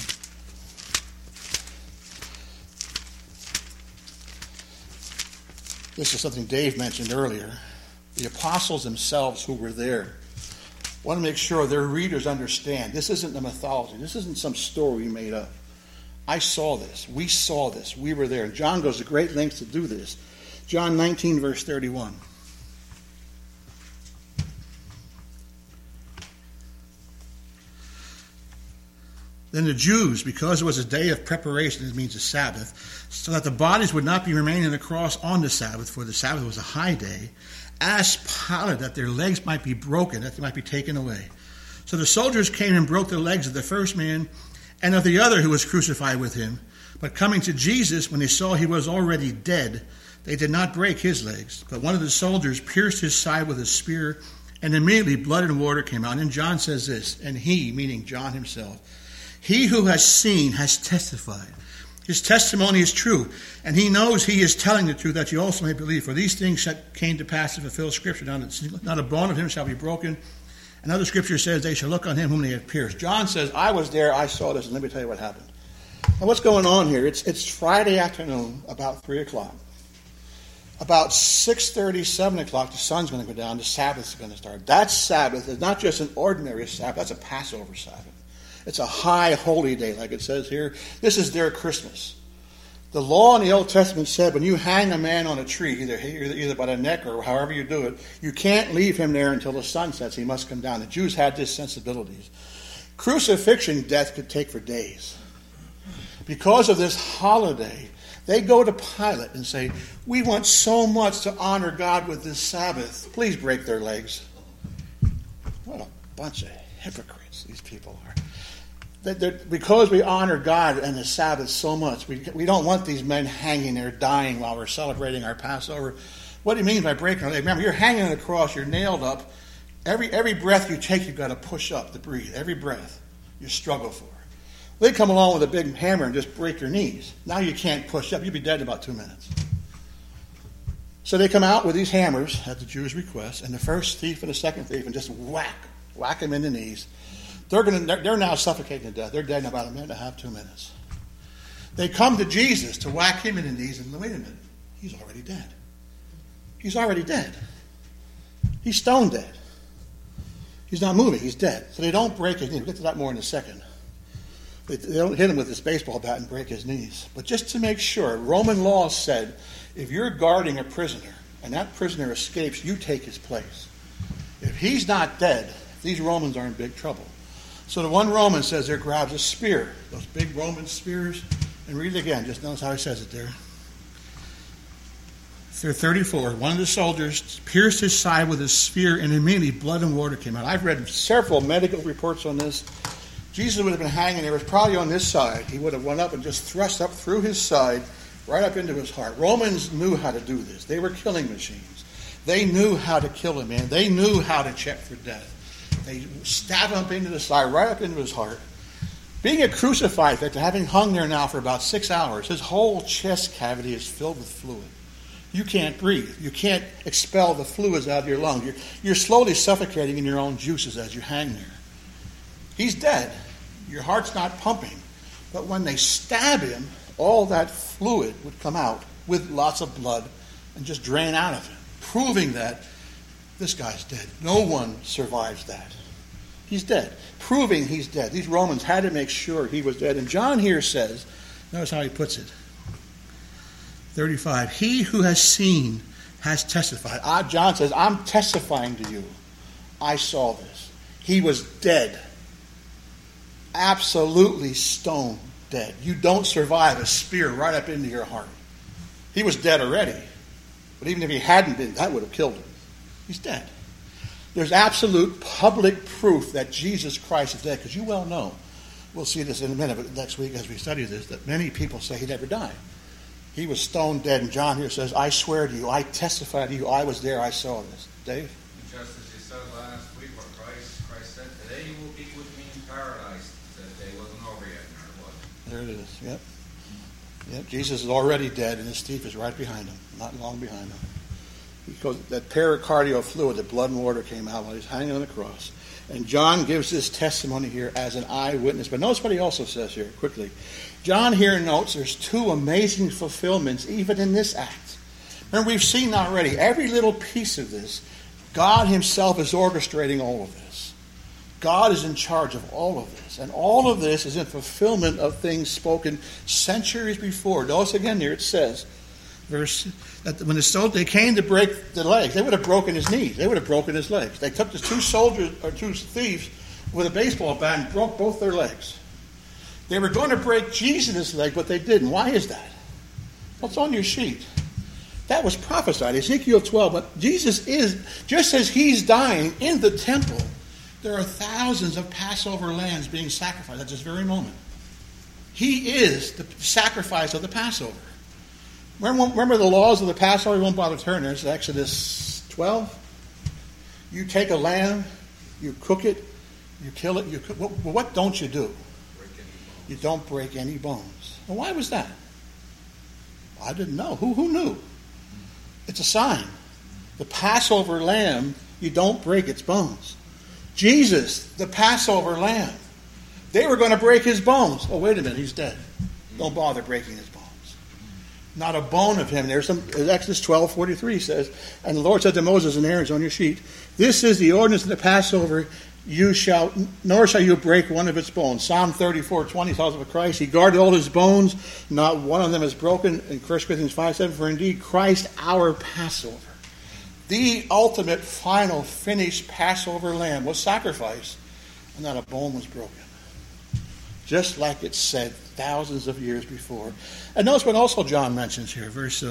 This is something Dave mentioned earlier. The apostles themselves who were there want to make sure their readers understand this isn't a mythology. This isn't some story we made up. I saw this. We saw this. We were there. And John goes to great lengths to do this. John 19, verse 31. Then the Jews, because it was a day of preparation, it means a Sabbath, so that the bodies would not be remaining on the cross on the Sabbath, for the Sabbath was a high day, asked Pilate that their legs might be broken, that they might be taken away. So the soldiers came and broke the legs of the first man and of the other who was crucified with him. But coming to Jesus, when they saw he was already dead, they did not break his legs. But one of the soldiers pierced his side with a spear, and immediately blood and water came out. And John says this, and he, meaning John himself, he who has seen has testified. His testimony is true, and he knows he is telling the truth, that you also may believe. For these things came to pass to fulfill Scripture. Not a bone of him shall be broken. Another Scripture says, they shall look on him whom they have pierced. John says, I was there, I saw this, and let me tell you what happened. Now what's going on here? It's Friday afternoon, about 3 o'clock. About 6:30, 7 o'clock, the sun's going to go down, the Sabbath's going to start. That Sabbath is not just an ordinary Sabbath, that's a Passover Sabbath. It's a high holy day, like it says here. This is their Christmas. The law in the Old Testament said when you hang a man on a tree, either by the neck or however you do it, you can't leave him there until the sun sets. He must come down. The Jews had this sensibilities. Crucifixion death could take for days. Because of this holiday, they go to Pilate and say, we want so much to honor God with this Sabbath. Please break their legs. What a bunch of hypocrites these people are. Because we honor God and the Sabbath so much, we don't want these men hanging there dying while we're celebrating our Passover. What do you mean by breaking a leg? Remember, you're hanging on the cross, you're nailed up. Every breath you take, you've got to push up to breathe. Every breath you struggle for. They come along with a big hammer and just break your knees. Now you can't push up. You'll be dead in about 2 minutes. So they come out with these hammers at the Jews' request, and the first thief and the second thief, and just whack them in the knees. They're now suffocating to death. They're dead in about 1.5 minutes, 2 minutes. They come to Jesus to whack him in the knees, and wait a minute, he's already dead. He's already dead. He's stone dead. He's not moving. He's dead. So they don't break his knees. We'll get to that more in a second. They don't hit him with this baseball bat and break his knees. But just to make sure, Roman law said, if you're guarding a prisoner and that prisoner escapes, you take his place. If he's not dead, these Romans are in big trouble. So the one Roman says there grabs a spear, those big Roman spears, and read it again. Just notice how he says it there. 34, one of the soldiers pierced his side with a spear, and immediately blood and water came out. I've read several medical reports on this. Jesus would have been hanging there. It was probably on this side. He would have went up and just thrust up through his side, right up into his heart. Romans knew how to do this. They were killing machines. They knew how to kill a man. They knew how to check for death. They stab him up into the side, right up into his heart. Being a crucified victim, having hung there now for about 6 hours, his whole chest cavity is filled with fluid. You can't breathe. You can't expel the fluids out of your lungs. You're slowly suffocating in your own juices as you hang there. He's dead. Your heart's not pumping. But when they stab him, all that fluid would come out with lots of blood and just drain out of him, proving that this guy's dead. No one survives that. He's dead. Proving he's dead. These Romans had to make sure he was dead. And John here says, notice how he puts it. 35, he who has seen has testified. John says, I'm testifying to you. I saw this. He was dead. Absolutely stone dead. You don't survive a spear right up into your heart. He was dead already. But even if he hadn't been, that would have killed him. He's dead. There's absolute public proof that Jesus Christ is dead, because you well know, we'll see this in a minute, but next week as we study this, that many people say he never died. He was stone dead, and John here says, I swear to you, I testify to you, I was there, I saw this. Dave? Just as you said last week, what Christ said, today you will be with me in paradise. That day wasn't over yet, there it is, yep. Yep, Jesus is already dead, and his thief is right behind him, not long behind him. Because that pericardial fluid, the blood and water came out while he's hanging on the cross. And John gives this testimony here as an eyewitness. But notice what he also says here, quickly. John here notes there's two amazing fulfillments even in this act. Remember, we've seen already, every little piece of this, God himself is orchestrating all of this. God is in charge of all of this. And all of this is in fulfillment of things spoken centuries before. Notice again here it says, that when they came to break the legs, they would have broken his knees. They would have broken his legs. They took the two soldiers, or two thieves, with a baseball bat and broke both their legs. They were going to break Jesus' leg, but they didn't. Why is that? What's on your sheet? That was prophesied. Ezekiel 12. But Jesus is, just as he's dying in the temple, there are thousands of Passover lambs being sacrificed at this very moment. He is the sacrifice of the Passover. Remember the laws of the Passover? We won't bother turning there. It's Exodus 12. You take a lamb, you cook it, you kill it. What don't you do? You don't break any bones. Well, why was that? I didn't know. Who knew? It's a sign. The Passover lamb, you don't break its bones. Jesus, the Passover lamb, they were going to break his bones. Oh, wait a minute, he's dead. Don't bother breaking his bones. Not a bone of him. There's Exodus 12:43 says, and the Lord said to Moses and Aaron, on your sheet, this is the ordinance of the Passover, nor shall you break one of its bones. Psalm 34:20 tells of Christ. He guarded all his bones, not one of them is broken. In 1 Corinthians 5:7, for indeed Christ our Passover, the ultimate, final, finished Passover lamb, was sacrificed, and not a bone was broken. Just like it said thousands of years before. And notice what also John mentions here, verse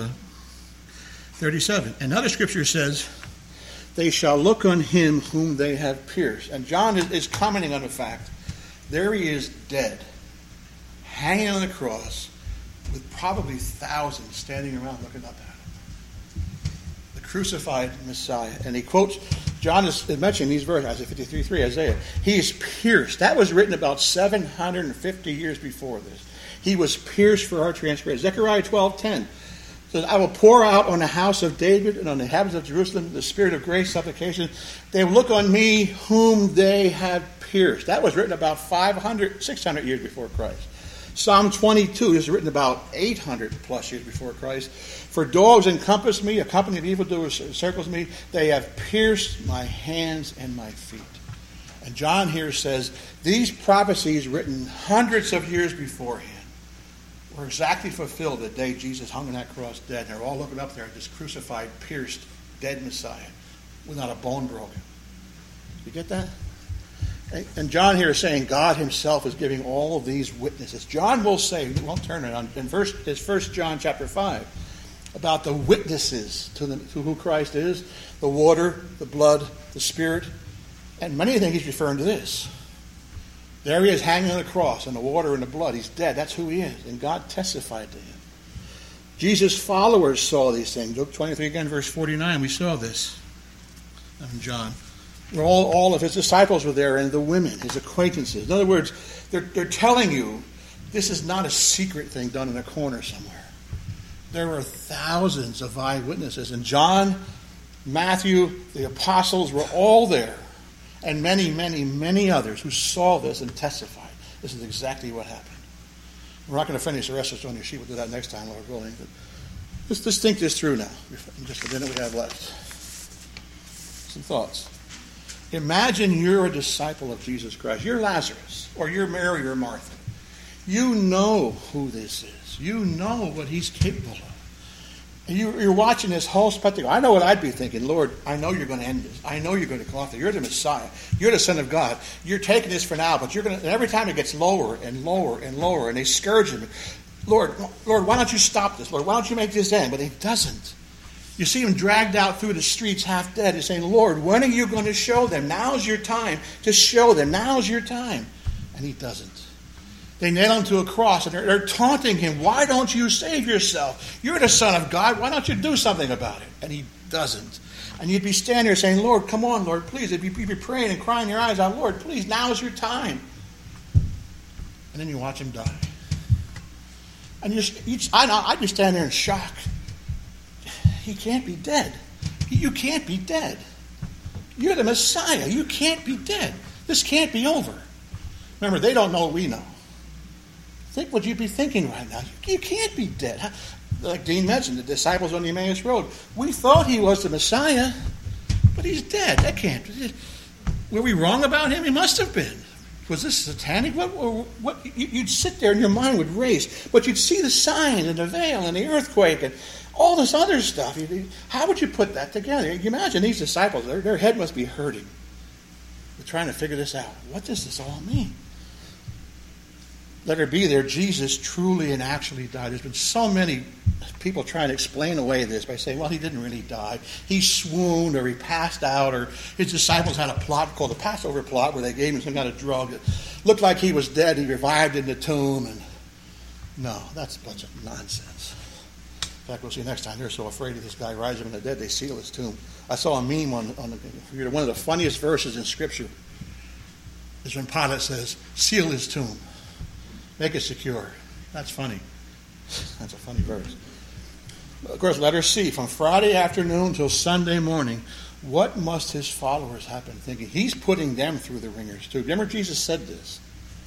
37. Another scripture says, they shall look on him whom they have pierced. And John is commenting on the fact, there he is dead, hanging on the cross, with probably thousands standing around looking up at him. The crucified Messiah. And he quotes, John is mentioning these verses, Isaiah 53:3, Isaiah. He is pierced. That was written about 750 years before this. He was pierced for our transgressions. Zechariah 12:10 says, I will pour out on the house of David and on the inhabitants of Jerusalem the spirit of grace, supplication. They will look on me whom they have pierced. That was written about 600 years before Christ. Psalm 22 is written about 800 plus years before Christ. For dogs encompass me, a company of evildoers encircles me. They have pierced my hands and my feet. And John here says, these prophecies written hundreds of years beforehand were exactly fulfilled the day Jesus hung on that cross dead. And they're all looking up there at this crucified, pierced, dead Messiah with not a bone broken. You get that? And John here is saying God himself is giving all of these witnesses. John will say, we won't turn it on, in 1 John chapter 5, about the witnesses to who Christ is, the water, the blood, the Spirit. And many think he's referring to this. There he is hanging on the cross, and the water and the blood. He's dead. That's who he is. And God testified to him. Jesus' followers saw these things. Luke 23 again, verse 49, we saw this in John. Where all of his disciples were there, and the women, his acquaintances. In other words, they're telling you this is not a secret thing done in a corner somewhere. There were thousands of eyewitnesses. And John, Matthew, the apostles were all there. And many, many, many others who saw this and testified. This is exactly what happened. We're not going to finish the rest of it on your sheet. We'll do that next time, Lord willing. But let's think this through now. Just the minute we have left. Some thoughts. Imagine you're a disciple of Jesus Christ. You're Lazarus, or you're Mary or Martha. You know who this is. You know what he's capable of. You're watching this whole spectacle. I know what I'd be thinking. Lord, I know you're going to end this. I know you're going to come off there. You're the Messiah. You're the Son of God. You're taking this for now, but you're going to. And every time it gets lower and lower and lower, and they scourge him. Lord, why don't you stop this? Lord, why don't you make this end? But he doesn't. You see him dragged out through the streets half dead. He's saying, Lord, when are you going to show them? Now's your time to show them. Now's your time. And he doesn't. They nail him to a cross, and they're taunting him. Why don't you save yourself? You're the Son of God. Why don't you do something about it? And he doesn't. And you'd be standing there saying, Lord, come on, Lord, please. You'd be praying and crying your eyes out, Lord, please, now's your time. And then you watch him die. And I'd be standing there in shock. He can't be dead. You can't be dead. You're the Messiah. You can't be dead. This can't be over. Remember, they don't know what we know. Think what you'd be thinking right now. You can't be dead. Like Dean mentioned, the disciples on the Emmaus Road. We thought he was the Messiah, but he's dead. That can't be. Were we wrong about him? He must have been. Was this satanic? What? You'd sit there and your mind would race, but you'd see the sign and the veil and the earthquake and all this other stuff. How would you put that together? You imagine these disciples, their head must be hurting. They're trying to figure this out. What does this all mean? Let her be there. Jesus truly and actually died. There's been so many people trying to explain away this by saying, well, he didn't really die. He swooned or he passed out, or his disciples had a plot called the Passover plot where they gave him some kind of drug that looked like he was dead. He revived in the tomb. And no, that's a bunch of nonsense. In fact, we'll see next time. They're so afraid of this guy rising from the dead, they seal his tomb. I saw a meme on one of the funniest verses in Scripture is when Pilate says, seal his tomb. Make it secure. That's funny. That's a funny verse. Of course, letter C. From Friday afternoon till Sunday morning, what must his followers have been thinking? He's putting them through the ringers too. Remember Jesus said this.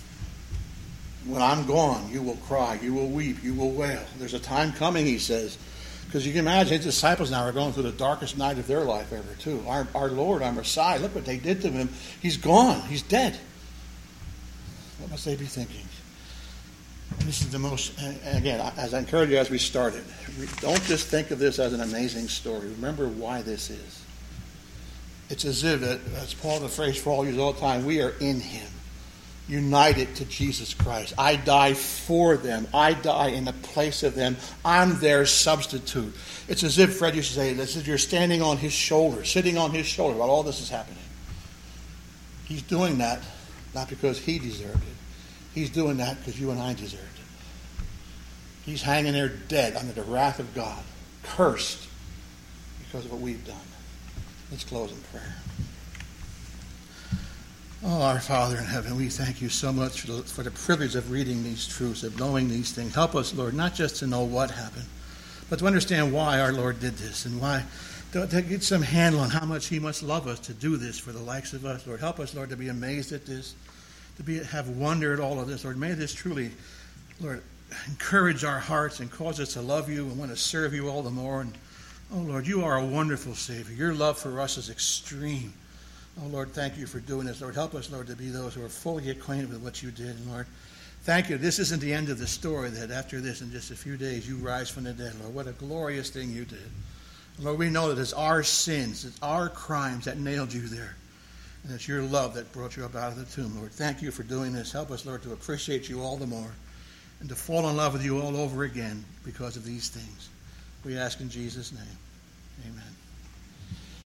When I'm gone, you will cry, you will weep, you will wail. There's a time coming, he says. Because you can imagine his disciples now are going through the darkest night of their life ever too. Our Lord, our Messiah, look what they did to him. He's gone. He's dead. What must they be thinking? And this is the most, again, as I encourage you as we started, don't just think of this as an amazing story. Remember why this is. It's as if, as Paul the phrase Paul uses all the time, we are in him, united to Jesus Christ. I die for them. I die in the place of them. I'm their substitute. It's as if, Fred used to say, it's as if you're standing on his shoulder, sitting on his shoulder while all this is happening. He's doing that not because he deserved it. He's doing that because you and I deserved it. He's hanging there dead under the wrath of God, cursed because of what we've done. Let's close in prayer. Oh, our Father in heaven, we thank you so much for the privilege of reading these truths, of knowing these things. Help us, Lord, not just to know what happened, but to understand why our Lord did this and why, to get some handle on how much he must love us to do this for the likes of us. Lord, help us, Lord, to be amazed at this, have wonder at all of this. Lord, may this truly, Lord, encourage our hearts and cause us to love you and want to serve you all the more. And, oh, Lord, you are a wonderful Savior. Your love for us is extreme. Oh, Lord, thank you for doing this. Lord, help us, Lord, to be those who are fully acquainted with what you did. And, Lord, thank you. This isn't the end of the story, that after this, in just a few days, you rise from the dead, Lord. What a glorious thing you did. And, Lord, we know that it's our sins, it's our crimes that nailed you there. And it's your love that brought you up out of the tomb, Lord. Thank you for doing this. Help us, Lord, to appreciate you all the more and to fall in love with you all over again because of these things. We ask in Jesus' name. Amen.